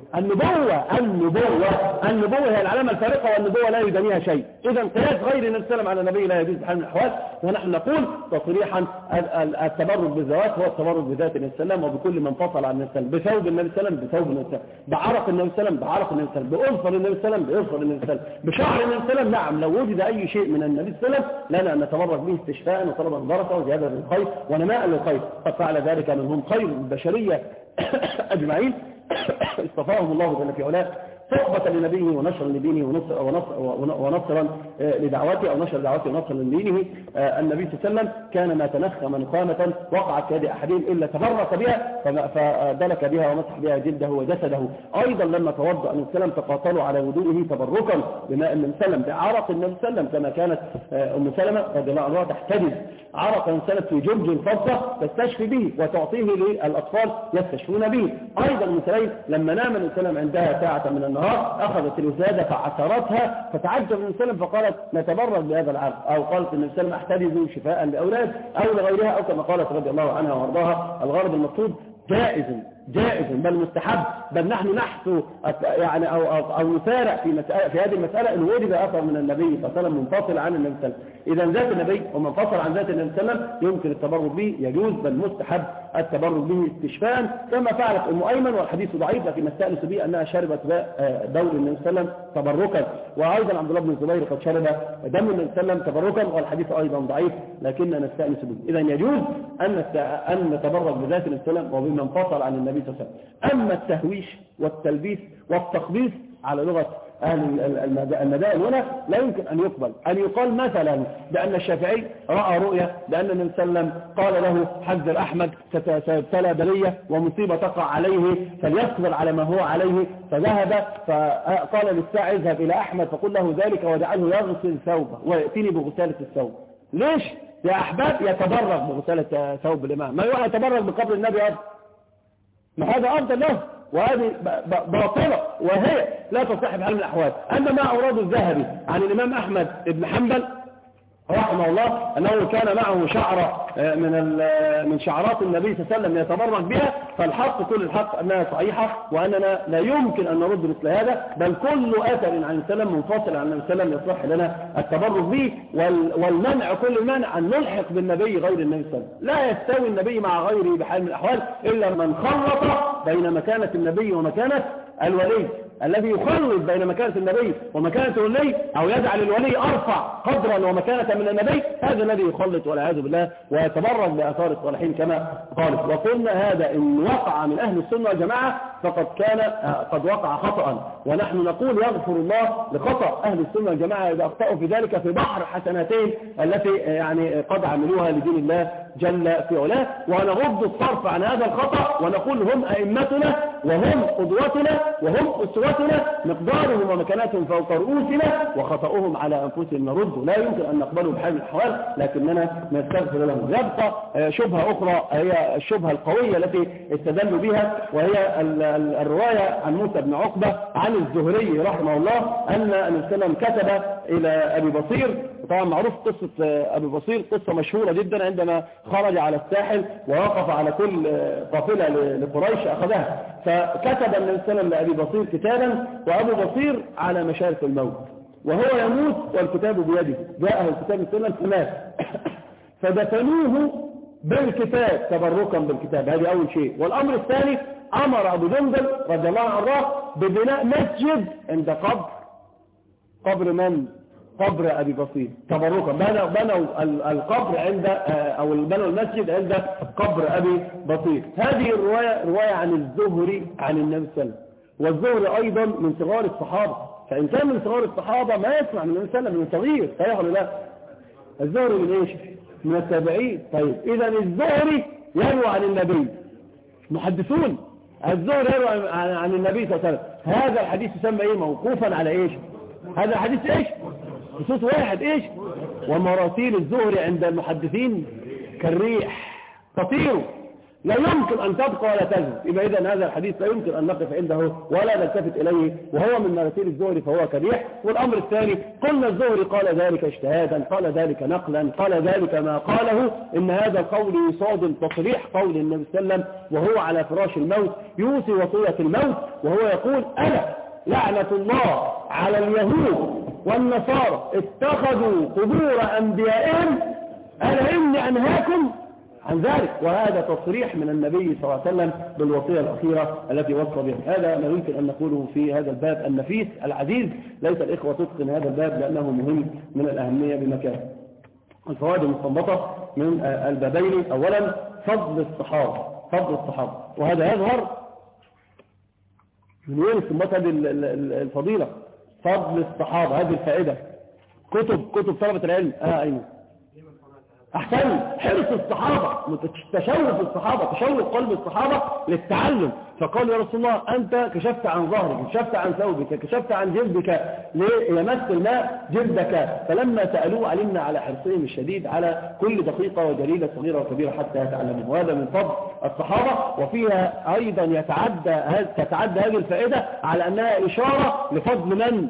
النبوة هي العلامة الفارقة، والنبوة لا يدنيها شيء. إذا قياس غير النبي صلى الله عليه وسلم على النبي لا يجوز بحال من الأحوال. ونحن نقول تصريحا: التبرك بالزواج هو التبرك بذات النبي صلى الله عليه وسلم، وبكل من فصل عن النبي صلى الله عليه وسلم، بثوب النبي صلى الله عليه وسلم بثوب النبي صلى الله عليه وسلم، بعرق النبي صلى الله عليه وسلم بعرق النبي صلى الله عليه وسلم، بأظفر النبي صلى الله عليه وسلم بأظفر النبي صلى الله عليه وسلم، بشعر النبي صلى الله عليه وسلم. نعم، لو وجد أي شيء من النبي صلى الله عليه وسلم لنا أن نتبرك به استشفاء وطلبا البركة وزيادة للخير ونماء للخير. قد فعل ذلك منهم خير البشرية أجمعين اصطفاهم الله جل في علاه صحبة لنبيه ونشرا لدينه ونصرا لدعوته، أو نشر دعوته ونصرا لدينه. النبي صلى الله عليه وسلم كان ما تنخم نخامة وقعت في يد أحدهم إلا تبرك بها فدلك بها ومسح بها جلده وجسده. أيضا لما توضأ النبي صلى الله عليه وسلم تقاتلوا على وضوئه تبركا بماء النبي صلى الله عليه وسلم، بعرق النبي صلى الله عليه وسلم، كما كانت أم سلمة رضي الله عنها تحتجز عرق النبي صلى الله عليه وسلم في جرج فضة تستشفي به وتعطيه للأطفال يستشفون به. أيضا أم سلمة لما نام النبي صلى الله عليه وسلم عندها ساعة من النهار أخذت الوسادة فعثرتها فتعجب النبي صلى الله عليه وسلم فقالت: نتبرك بهذا العرق. أو قالت النبي صلى الله عليه وسلم: احتجزوا شفاء لأولاد، أو لغيرها، أو كما قالت رضي الله عنها وارضاها: الغرض المقصود جائز بل مستحب، بل نحن نحثو يعني أو نسارع في هذه المسألة إن وجد أثر من النبي صلى الله عليه وسلم منفصل عن النبي صلى الله عليه وسلم. إذا ذات النبي ومنفصل عن ذات النبي صلى الله عليه وسلم يمكن التبرك به، يجوز بل مستحب التبرك به استشفاء، كما فعلت أم أيمن، والحديث ضعيف لكن نستأنس به أنها شربت دول النبي صلى الله عليه وسلم تبركا. وأيضا عبد الله بن الزبير قد شرب دم النبي صلى الله عليه وسلم تبركا، والحديث أيضا ضعيف لكننا نستأنس به. إذا يجوز أن نتبرك بذات النبي صلى الله عليه وسلم وبمن انفصل عن النبي صلى الله عليه وسلم. أما التهويش والتلبيس والتقديس على لغة أهل المدائن هنا لا يمكن أن يقبل. أن يقال مثلا بأن الشافعي رأى رؤيا بأن النبي صلى الله عليه وسلم قال له: حذر أحمد سيبتلى بلية ومصيبة تقع عليه فليصبر على ما هو عليه، فذهب فقال للساعي: اذهب إلى أحمد فقل له ذلك واجعله يغسل ثوبه ويأتيني بغسالة الثوب. ليش يا أحباب يتبرك بغسالة ثوب الإمام؟ ما يوحى يتبرك بقبر النبي أفضل، ما هذا أفضل له، وهذه باطلة وهي لا تصح بحال من الأحوال. أما ما أوراد الذهبي عن الإمام أحمد بن حنبل رحمه الله أنه كان معه شعرة من شعرات النبي صلى الله عليه وسلم يتبرك بها، فالحق كل الحق أنها صحيحة، وأننا لا يمكن أن نرد مثل هذا، بل كل أثر عن السلام منفصل عن النبي صلى الله عليه وسلم يصح لنا التبرك به، والمنع كل المنع أن نلحق بالنبي غير النبي صلى الله عليه وسلم. لا يستوي النبي مع غيره بحال من الأحوال إلا من خلط بين مكانة النبي ومكانة الولي. الذي يخلط بين مكانة النبي ومكانة الولي، أو يجعل الولي أرفع قدرا ومكانة من النبي، هذا الذي يخلط والعياذ بالله ويتبرك بآثار الصالحين كما قال. وقلنا هذا إن وقع من أهل السنة والجماعة فقد كان قد وقع خطأ، ونحن نقول يغفر الله لخطأ أهل السنة والجماعة إذا أخطأوا في ذلك في بحر حسناتين التي يعني قد عملوها لدين الله جل في علاه، ونغض الصرف عن هذا الخطأ ونقول هم أئمتنا وهم قدوتنا وهم أسوتنا، مقدارهم ومكانتهم فوق رؤوسنا، وخطأهم على أنفسهم نرد، لا يمكن أن نقبله بحال الأحوال، لكننا نستغفر لهم. يبقى شبهة أخرى هي الشبهة القوية التي استدلوا بها، وهي الرواية عن موسى بن عقبة عن الزهري رحمه الله أن النبي صلى الله عليه وسلم كتب إلى أبي بصير. طبعا معروف قصة أبي بصير، قصة مشهورة جدا، عندما خرج على الساحل ووقف على كل قافلة لقريش أخذها، فكتب النبي صلى الله عليه وسلم لأبي بصير كتابا، وأبو بصير على مشارف الموت وهو يموت والكتاب بيده، جاءه الكتاب السنة فمات فدفنوه بالكتاب تبركا بالكتاب. هذه أول شيء. والأمر الثاني، أمر أبو جندل رضي الله عنه ببناء مسجد عند قبر من؟ قبر أبي بصير تبركا. بنوا القبر عند أو بنوا المسجد عند قبر أبي بصير. هذه الرواية رواية عن الزهري عن النبي صلى الله عليه وسلم، والزهري أيضا من صغار الصحابة، فإن كان من صغار الصحابة ما يسمع من النبي صلى الله عليه وسلم من صغير، صحيح ولا لا؟ الزهري من إيش؟ من التابعين. طيب إذا الزهري يروي عن النبي، محدثون الزهري يروي عن النبي صلى الله عليه وسلم، هذا الحديث يسمى إيه؟ موقوفا على إيش؟ هذا الحديث إيش؟ بصوت واحد إيش؟ ومراسيل الزهري عند المحدثين كالريح تطير، لا يمكن أن تبقى ولا تذهب. يبقى إذا هذا الحديث لا يمكن أن نقف عنده ولا نلتفت إليه، وهو من مراسيل الزهري فهو كريح. والأمر الثاني، قلنا الزهري قال ذلك اجتهادا، قال ذلك نقلا، قال ذلك ما قاله، إن هذا القول يصادم تصريح قول النبي صلى الله عليه وسلم وهو على فراش الموت يوصي وصية الموت، وهو يقول: ألا لعنة الله على اليهود والنصارى اتخذوا قبور أنبيائهم، ألا إني أنهاكم عن ذلك. وهذا تصريح من النبي صلى الله عليه وسلم بالوصية الأخيرة التي وصى بها. هذا ما يمكن أن نقوله في هذا الباب النفيس العزيز. ليس الإخوة تتقن هذا الباب لأنه مهم من الأهمية بمكان. الفوائد المستنبطة من البابين: أولا فضل الصحابة، فضل الصحابة، وهذا يظهر من وين استنبط هذه الفضيلة؟ فضل الصحابة، هذه الفائدة. كتب طلبة العلم. أيوه أحسن، حرص الصحابة، تشوف الصحابة، تشوف قلب الصحابة للتعلم. فقال: يا رسول الله أنت كشفت عن ظهرك، كشفت عن ثوبك، كشفت عن جلدك ليمس الماء جلدك. فلما سألوه علمنا على حرصهم الشديد على كل دقيقة وجليلة صغيرة وكبيرة حتى يتعلموا. وهذا من فضل الصحابة. وفيها أيضا تتعدى هذه الفائدة على أنها إشارة لفضل من؟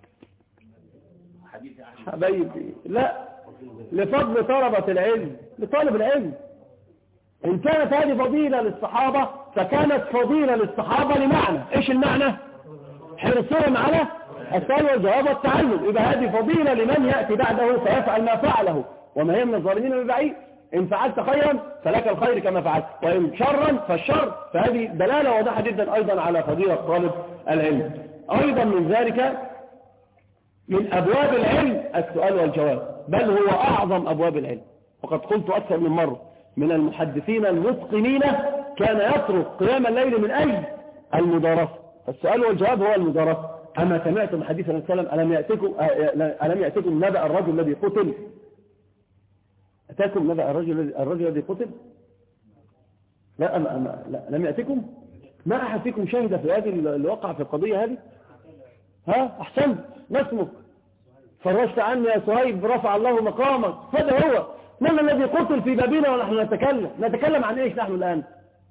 حبيبي لا، لفضل طلبة العلم، لطالب العلم. إن كانت هذه فضيلة للصحابة فكانت فضيلة للصحابة لمعنى. إيش المعنى؟ حرصهم على السؤال والجواب والتعلم. يبقى هذه فضيلة لمن يأتي بعده فيفعل ما فعله، وما هي من الظالمين ببعيد. إن فعلت خيرا فلك الخير كما فعلت، وإن شرا فالشر. فهذه دلالة واضحة جدا أيضا على فضيلة طالب العلم. أيضا من ذلك من أبواب العلم السؤال والجواب، بل هو أعظم أبواب العلم. وقد قلت أكثر من مرة: من المحدثين المتقنين كان يترك قيام الليل من أجل المدارسة. السؤال والجواب هو المدارسة. أما سمعتم حديث النبي صلى الله عليه وسلم: ألم يأتكم نبأ الرجل الذي قتل؟ أتاكم نبأ الرجل الذي قتل؟ لا لم يأتكم؟ ما أحد فيكم شهد في هذه الواقع في القضية هذه؟ أحسنت، ما اسمك؟ فرجت عني يا صهيب، رفع الله مقامك. هذا هو من الذي قتل في بابنا ونحن نتكلم عن ايش نحن الآن؟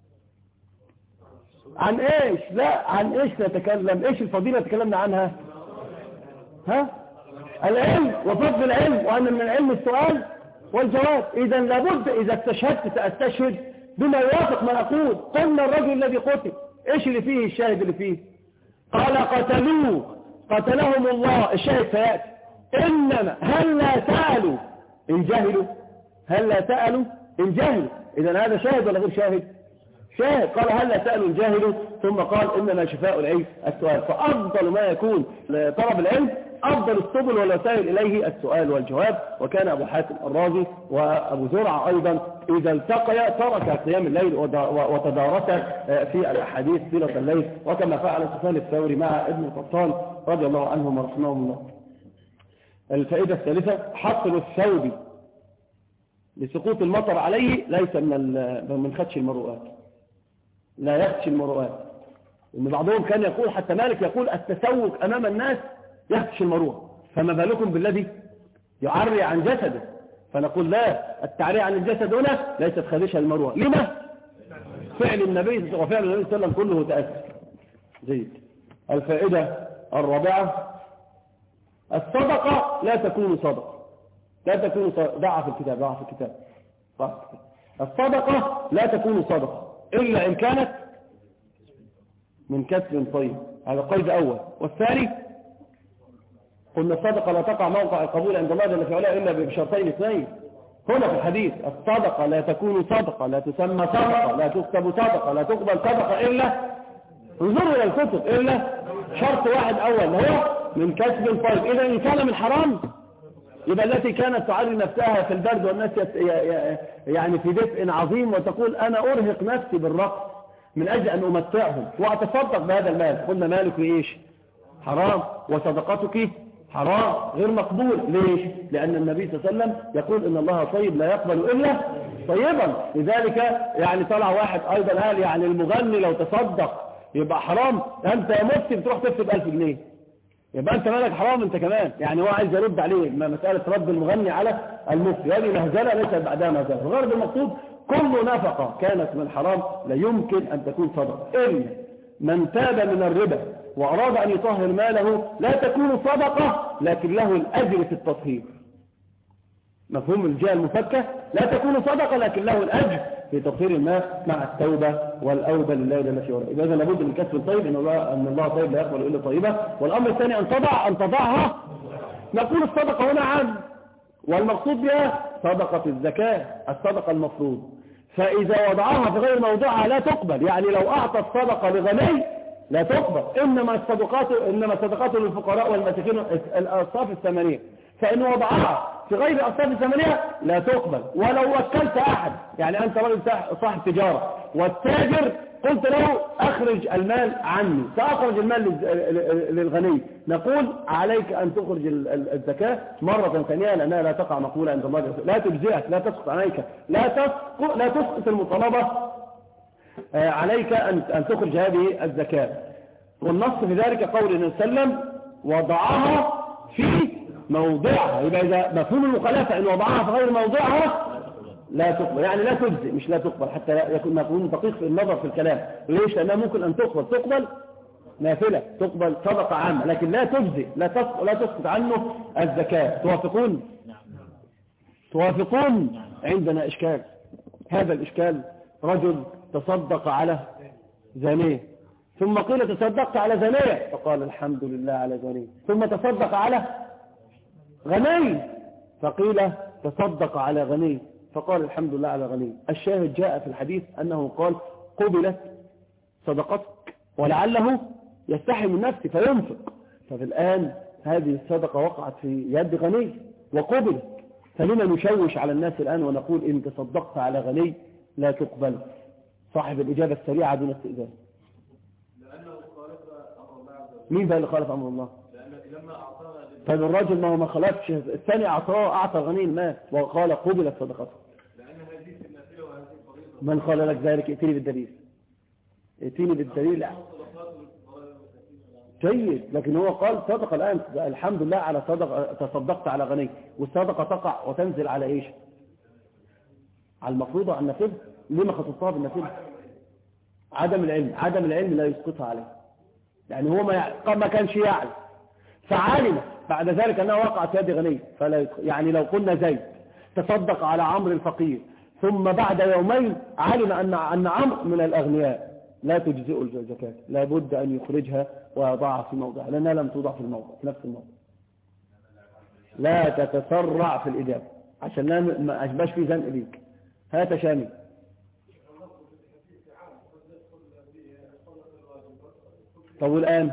عن ايش؟ لا، عن ايش نتكلم؟ ايش الفضيلة تكلمنا عنها؟ العلم وفضل العلم، وأن من العلم السؤال والجواب. إذا لابد إذا استشهدت سأستشهد بما يوافق ما أقول. قلنا الرجل الذي قتل، ايش اللي فيه الشاهد اللي فيه؟ قال: قتلوه قتلهم الله. الشاهد سيأتي: إنما هل لا سألوا إن جهلوا، هل لا سألوا إن جهلوا. إذا هذا شاهد ولا غير شاهد؟ شاهد. قال: هل لا سألوا إن جهلوا، ثم قال: إنما شفاء العلم السؤال. فأفضل ما يكون لطلب العلم، أفضل السبل والوسائل إليه السؤال والجواب. وكان أبو حاتم الرازي وأبو زرعة أيضا إذا التقيا ترك قيام الليل وتدارسا في الأحاديث طيلة الليل، وكما فعل سفيان الثوري مع ابن القطان رضي الله عنهم ورحمهم الله. الفائدة الثالثة: حصل الثوب لسقوط المطر عليه ليس من خدش المروءات، لا يخدش المروءات. إن بعضهم كان يقول، حتى مالك يقول التسوق أمام الناس يخدش المروءة، فما بالكم بالذي يعري عن جسده. فنقول لا، التعري عن الجسد هنا ليست خادشة المروءة. لما؟ فعل النبي وفعل النبي صلى الله عليه وسلم كله تأثر. زيد. الفائدة الرابعة، الصدقة لا تكون صدقة، لا تكون صدقة. ضعف الكتاب. الصدقة لا تكون صدقة إلا إن كانت من كسب طيب. هذا قيد أول. والثاني قلنا الصدقة لا تقع موقع القبول عند الله جل وعلا إلا بشرطين اثنين. هنا في الحديث الصدقة لا تكون صدقة، لا تسمى صدقة، لا تكتب صدقة، لا تقبل صدقة إلا، انظروا إلى الكتب، إلا شرط واحد أول هو من كسب طيب. إذا إن كان من حرام يبقى التي كانت تعري نفسها في البرد والناس يعني في دفء عظيم وتقول أنا أرهق نفسي بالرقص من أجل أن أمتعهم وأتصدق بهذا المال، قلنا مالك إيش؟ حرام. وصدقتك حرام غير مقبول. ليش؟ لأن النبي صلى الله عليه وسلم يقول إن الله طيب لا يقبل إلا طيبا. لذلك يعني طلع واحد أيضا قال يعني المغني لو تصدق يبقى حرام. أنت يا مفتي بتروح تكتب 1000 جنيه، يبقى أنت مالك حرام أنت كمان. يعني هو عايز يرد عليه مسألة رد المغني على المفتي، هذه مهزلة ليست بعدها مهزلة. الغرض المقصود كل نفقة كانت من حرام لا يمكن أن تكون صدقة إلا من تاب من الربا وأراد أن يطهر ماله، لا تكون صدقة لكن له الأجر في التطهير. مفهوم الجهة المفكة؟ لا تكون صدقة لكن له الأجر في تطهير المال مع التوبة والأوبة لله جل في علاه. إذا لابد من كسب الطيب، إن الله طيب لا يقبل إلا طيبة. والأمر الثاني أن تضعها. نقول الصدقة هنا عام، والمقصود بها صدقة الزكاة، الصدقة المفروض. فإذا وضعها في غير موضعها لا تقبل. يعني لو أعطى الصدقة لغني لا تقبل. إنما الصدقات للفقراء والمساكين الأصناف الثمانية، فإن وضعها في غير الأصناف الثمانية لا تقبل. ولو وكلت أحد، يعني أنت رجل صاحب تجارة والتاجر قلت له أخرج المال عني، سأخرج المال للغني، نقول عليك أن تخرج الزكاة مرة ثانية لأنها لا تقع مقبولة عند الله، لا تجزئك، لا تسقط عليك، لا تسقط المطالبة عليك أن تخرج هذه الزكاة. والنص في ذلك قول النبي صلى الله عليه وسلم وضعها في موضعها. يبقى إذا مفهوم المخالفة إن وضعها في غير موضعها لا تقبل، يعني لا تجزي مش لا تقبل، حتى يكون مفهوم دقيق في النظر في الكلام. ليش؟ لأنها ممكن أن تقبل نافلة، تقبل صدقة عامة، لكن لا تجزي، لا تسقط عنه الزكاة. توافقون؟ عندنا إشكال. هذا الإشكال رجل تصدق على زانية، ثم قيل تصدقت على زانية فقال الحمد لله على زانية، ثم تصدق على غني فقيل تصدق على غني فقال الحمد لله على غني. الشاهد جاء في الحديث أنه قال قبلت صدقتك، ولعله يستحي من نفسه فينفق. ففي الآن هذه الصدقة وقعت في يد غني وقبلت، فلما نشوش على الناس الآن ونقول إن تصدقت على غني لا تقبل؟ صاحب الإجابة السريعة دون استئذان. لأنه خالف أمر الله عز وجل. مين بقى اللي خالف أمر الله؟ لأن لما أعطانا طيب الراجل ما هو ما خالفش، الثاني أعطى الغني المال وقال قبلت صدقته. لأن هذه النافلة وهذه الفريضة. من قال لك ذلك؟ ائتني بالدليل. جيد، لكن هو قال صدق الآن الحمد لله على صدق، تصدقت على غني، والصدقة تقع وتنزل على إيش؟ على المفروضة على النافلة. لما خططها بالنافلة؟ عدم العلم لا يسقطها عليه. يعني هو ما كانش يعلم فعالم بعد ذلك أنها وقعت يد غني فلا يعني لو قلنا زيد تصدق على عمرو الفقير ثم بعد يومين علم أن عمرو من الأغنياء لا تجزئ الزكاة، لابد أن يخرجها ويضعها في موضعها لأنها لم توضع في الموضع في نفس الموضع. لا تتسرع في الإجابة عشان ما أشباش في زنق ليك. هات شامي. طب والآن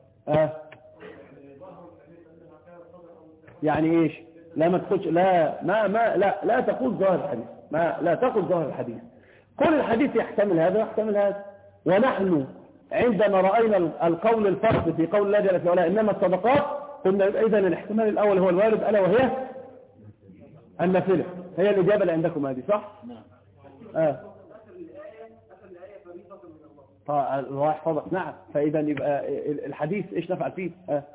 يعني ايش؟ لا ما تقولش لا تقول ظاهر الحديث، لا تقول ظاهر الحديث. كل الحديث يحتمل هذا ويحتمل هذا. ونحن عندما رأينا القول الفرق في قول الله جل وعلا إنما الصدقات قلنا إذن الاحتمال الأول هو الوارد ألا وهي النافلة. هي الإجابة اللي عندكم هذه صح؟ نعم. آخر الآية فريضة من الله. الله يحفظك. نعم. فإذا يبقى الحديث إيش نفعل فيه؟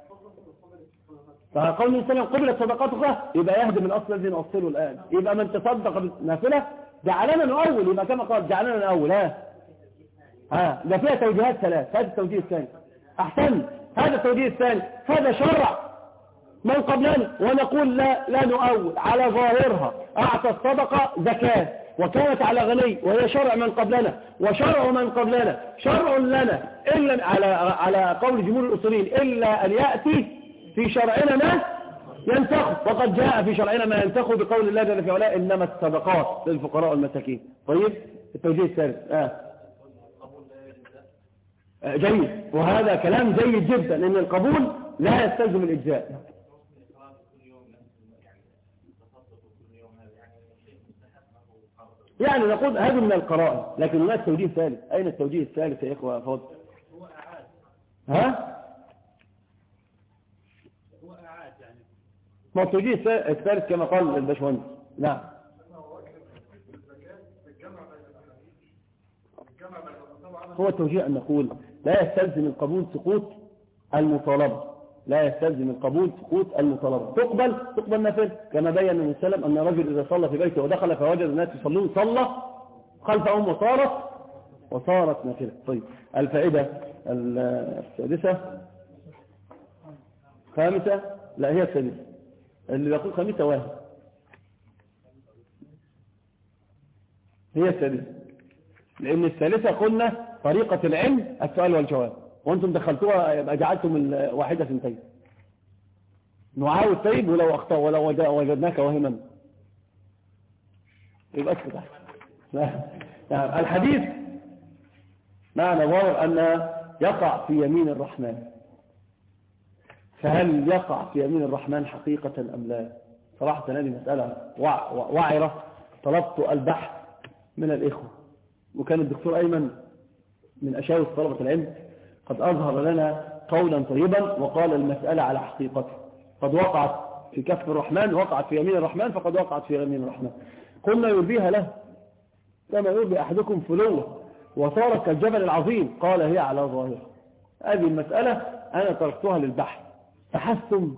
فقول النبي صلى الله عليه وسلم قبلت صدقاتك، يبقى يهدم الأصل الذي نؤصله الآن. يبقى من تصدق بالنافلة جعلنا نؤول، يبقى كما قال جعلنا نؤول. ده فيها توجيهات ثلاث. هذا التوجيه الثاني أحسن. هذا التوجيه الثاني هذا شرع من قبلنا، ونقول لا نؤول على ظاهرها. أعطى الصدقة زكاة وكانت على غني، وهي شرع من قبلنا، وشرع من قبلنا شرع لنا إلا على قول جمهور الأصوليين إلا أن يأتي في شرعنا ما ينسخ، وقد جاء في شرعنا ما ينسخ بقول الله جل في علاه إنما الصدقات للفقراء والمساكين. طيب التوجيه الثالث جيد، وهذا كلام جيد جدا ان القبول لا يستلزم الإجزاء. يعني نقول هذه من القرائن، لكن هناك توجيه ثالث. أين التوجيه الثالث يا إخوة فاضل؟ ما التوجيه الثالث كما قال الباشمهندس. نعم. هو التوجيه أن نقول لا يستلزم القبول سقوط المطالبة، لا يستلزم القبول سقوط المطالبة. تقبل نافلة، كما بين النبي صلى الله عليه وسلم أن رجل إذا صلى في بيته ودخل فوجد الناس يصلون صلى خلفهم وصارت نافلة. طيب الفائدة السادسة خامسة، لا هي السادسة، اللي يقول خامسة واحد هي السادسة، لأن الثالثة قلنا طريقة العلم السؤال والجواب، وأنتم دخلتوها يبقى جعلتم واحدة ثنتين. نعاود طيب ولو أخطأ ولو وجدناك واهما يبقى اسكت. نعم. الحديث معنى ظاهر أن يقع في يمين الرحمن، فهل يقع في يمين الرحمن حقيقة أم لا؟ صراحة هذه مسألة وعرة. طلبت البحث من الإخوة، وكان الدكتور أيمن من أشاوس طلبة العلم قد أظهر لنا قولا طيبا وقال المسألة على حقيقته، قد وقعت في كف الرحمن، وقعت في يمين الرحمن، فقد وقعت في يمين الرحمن. قلنا يربيها له كما يربي أحدكم فلوة وصارت كالجبل العظيم، قال هي على ظاهرها. هذه المسألة أنا تركتها للبحث. بحثتم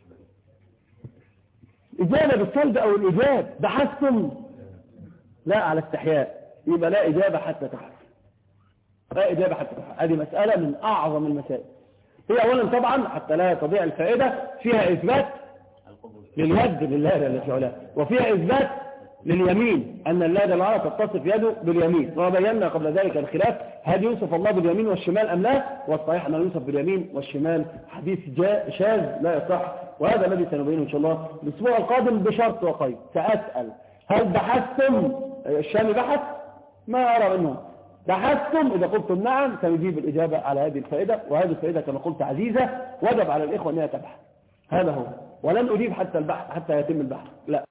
إجابة بالسلب أو الإجابة، بحثتم لا على استحياء، يبقى لا إجابة حتى تحث، لا إجابة حتى تحث. هذه مسألة من أعظم المسائل. هي أولا طبعا حتى لا تضيع الفائدة فيها إثبات لليد لله جل في علاه، وفيها إثبات لليمين أن الله جل وعلا تتصف يده باليمين، وبينا قبل ذلك الخلاف هل يوصف الله باليمين والشمال أم لا، والصحيح أنه يوصف باليمين والشمال. حديث شاذ لا يصح، وهذا الذي سنبينه إن شاء الله الأسبوع القادم بشرط وقيد. سأسأل هل بحثتم الشامي بحث؟ ما أرى منه. بحثتم؟ إذا قلتم نعم سنجيب الإجابة على هذه الفائدة، وهذه الفائدة كما قلت عزيزة، وجب على الإخوة أن تبحث. هذا هو، ولن أجيب حتى البحث حتى يتم البحث، لا.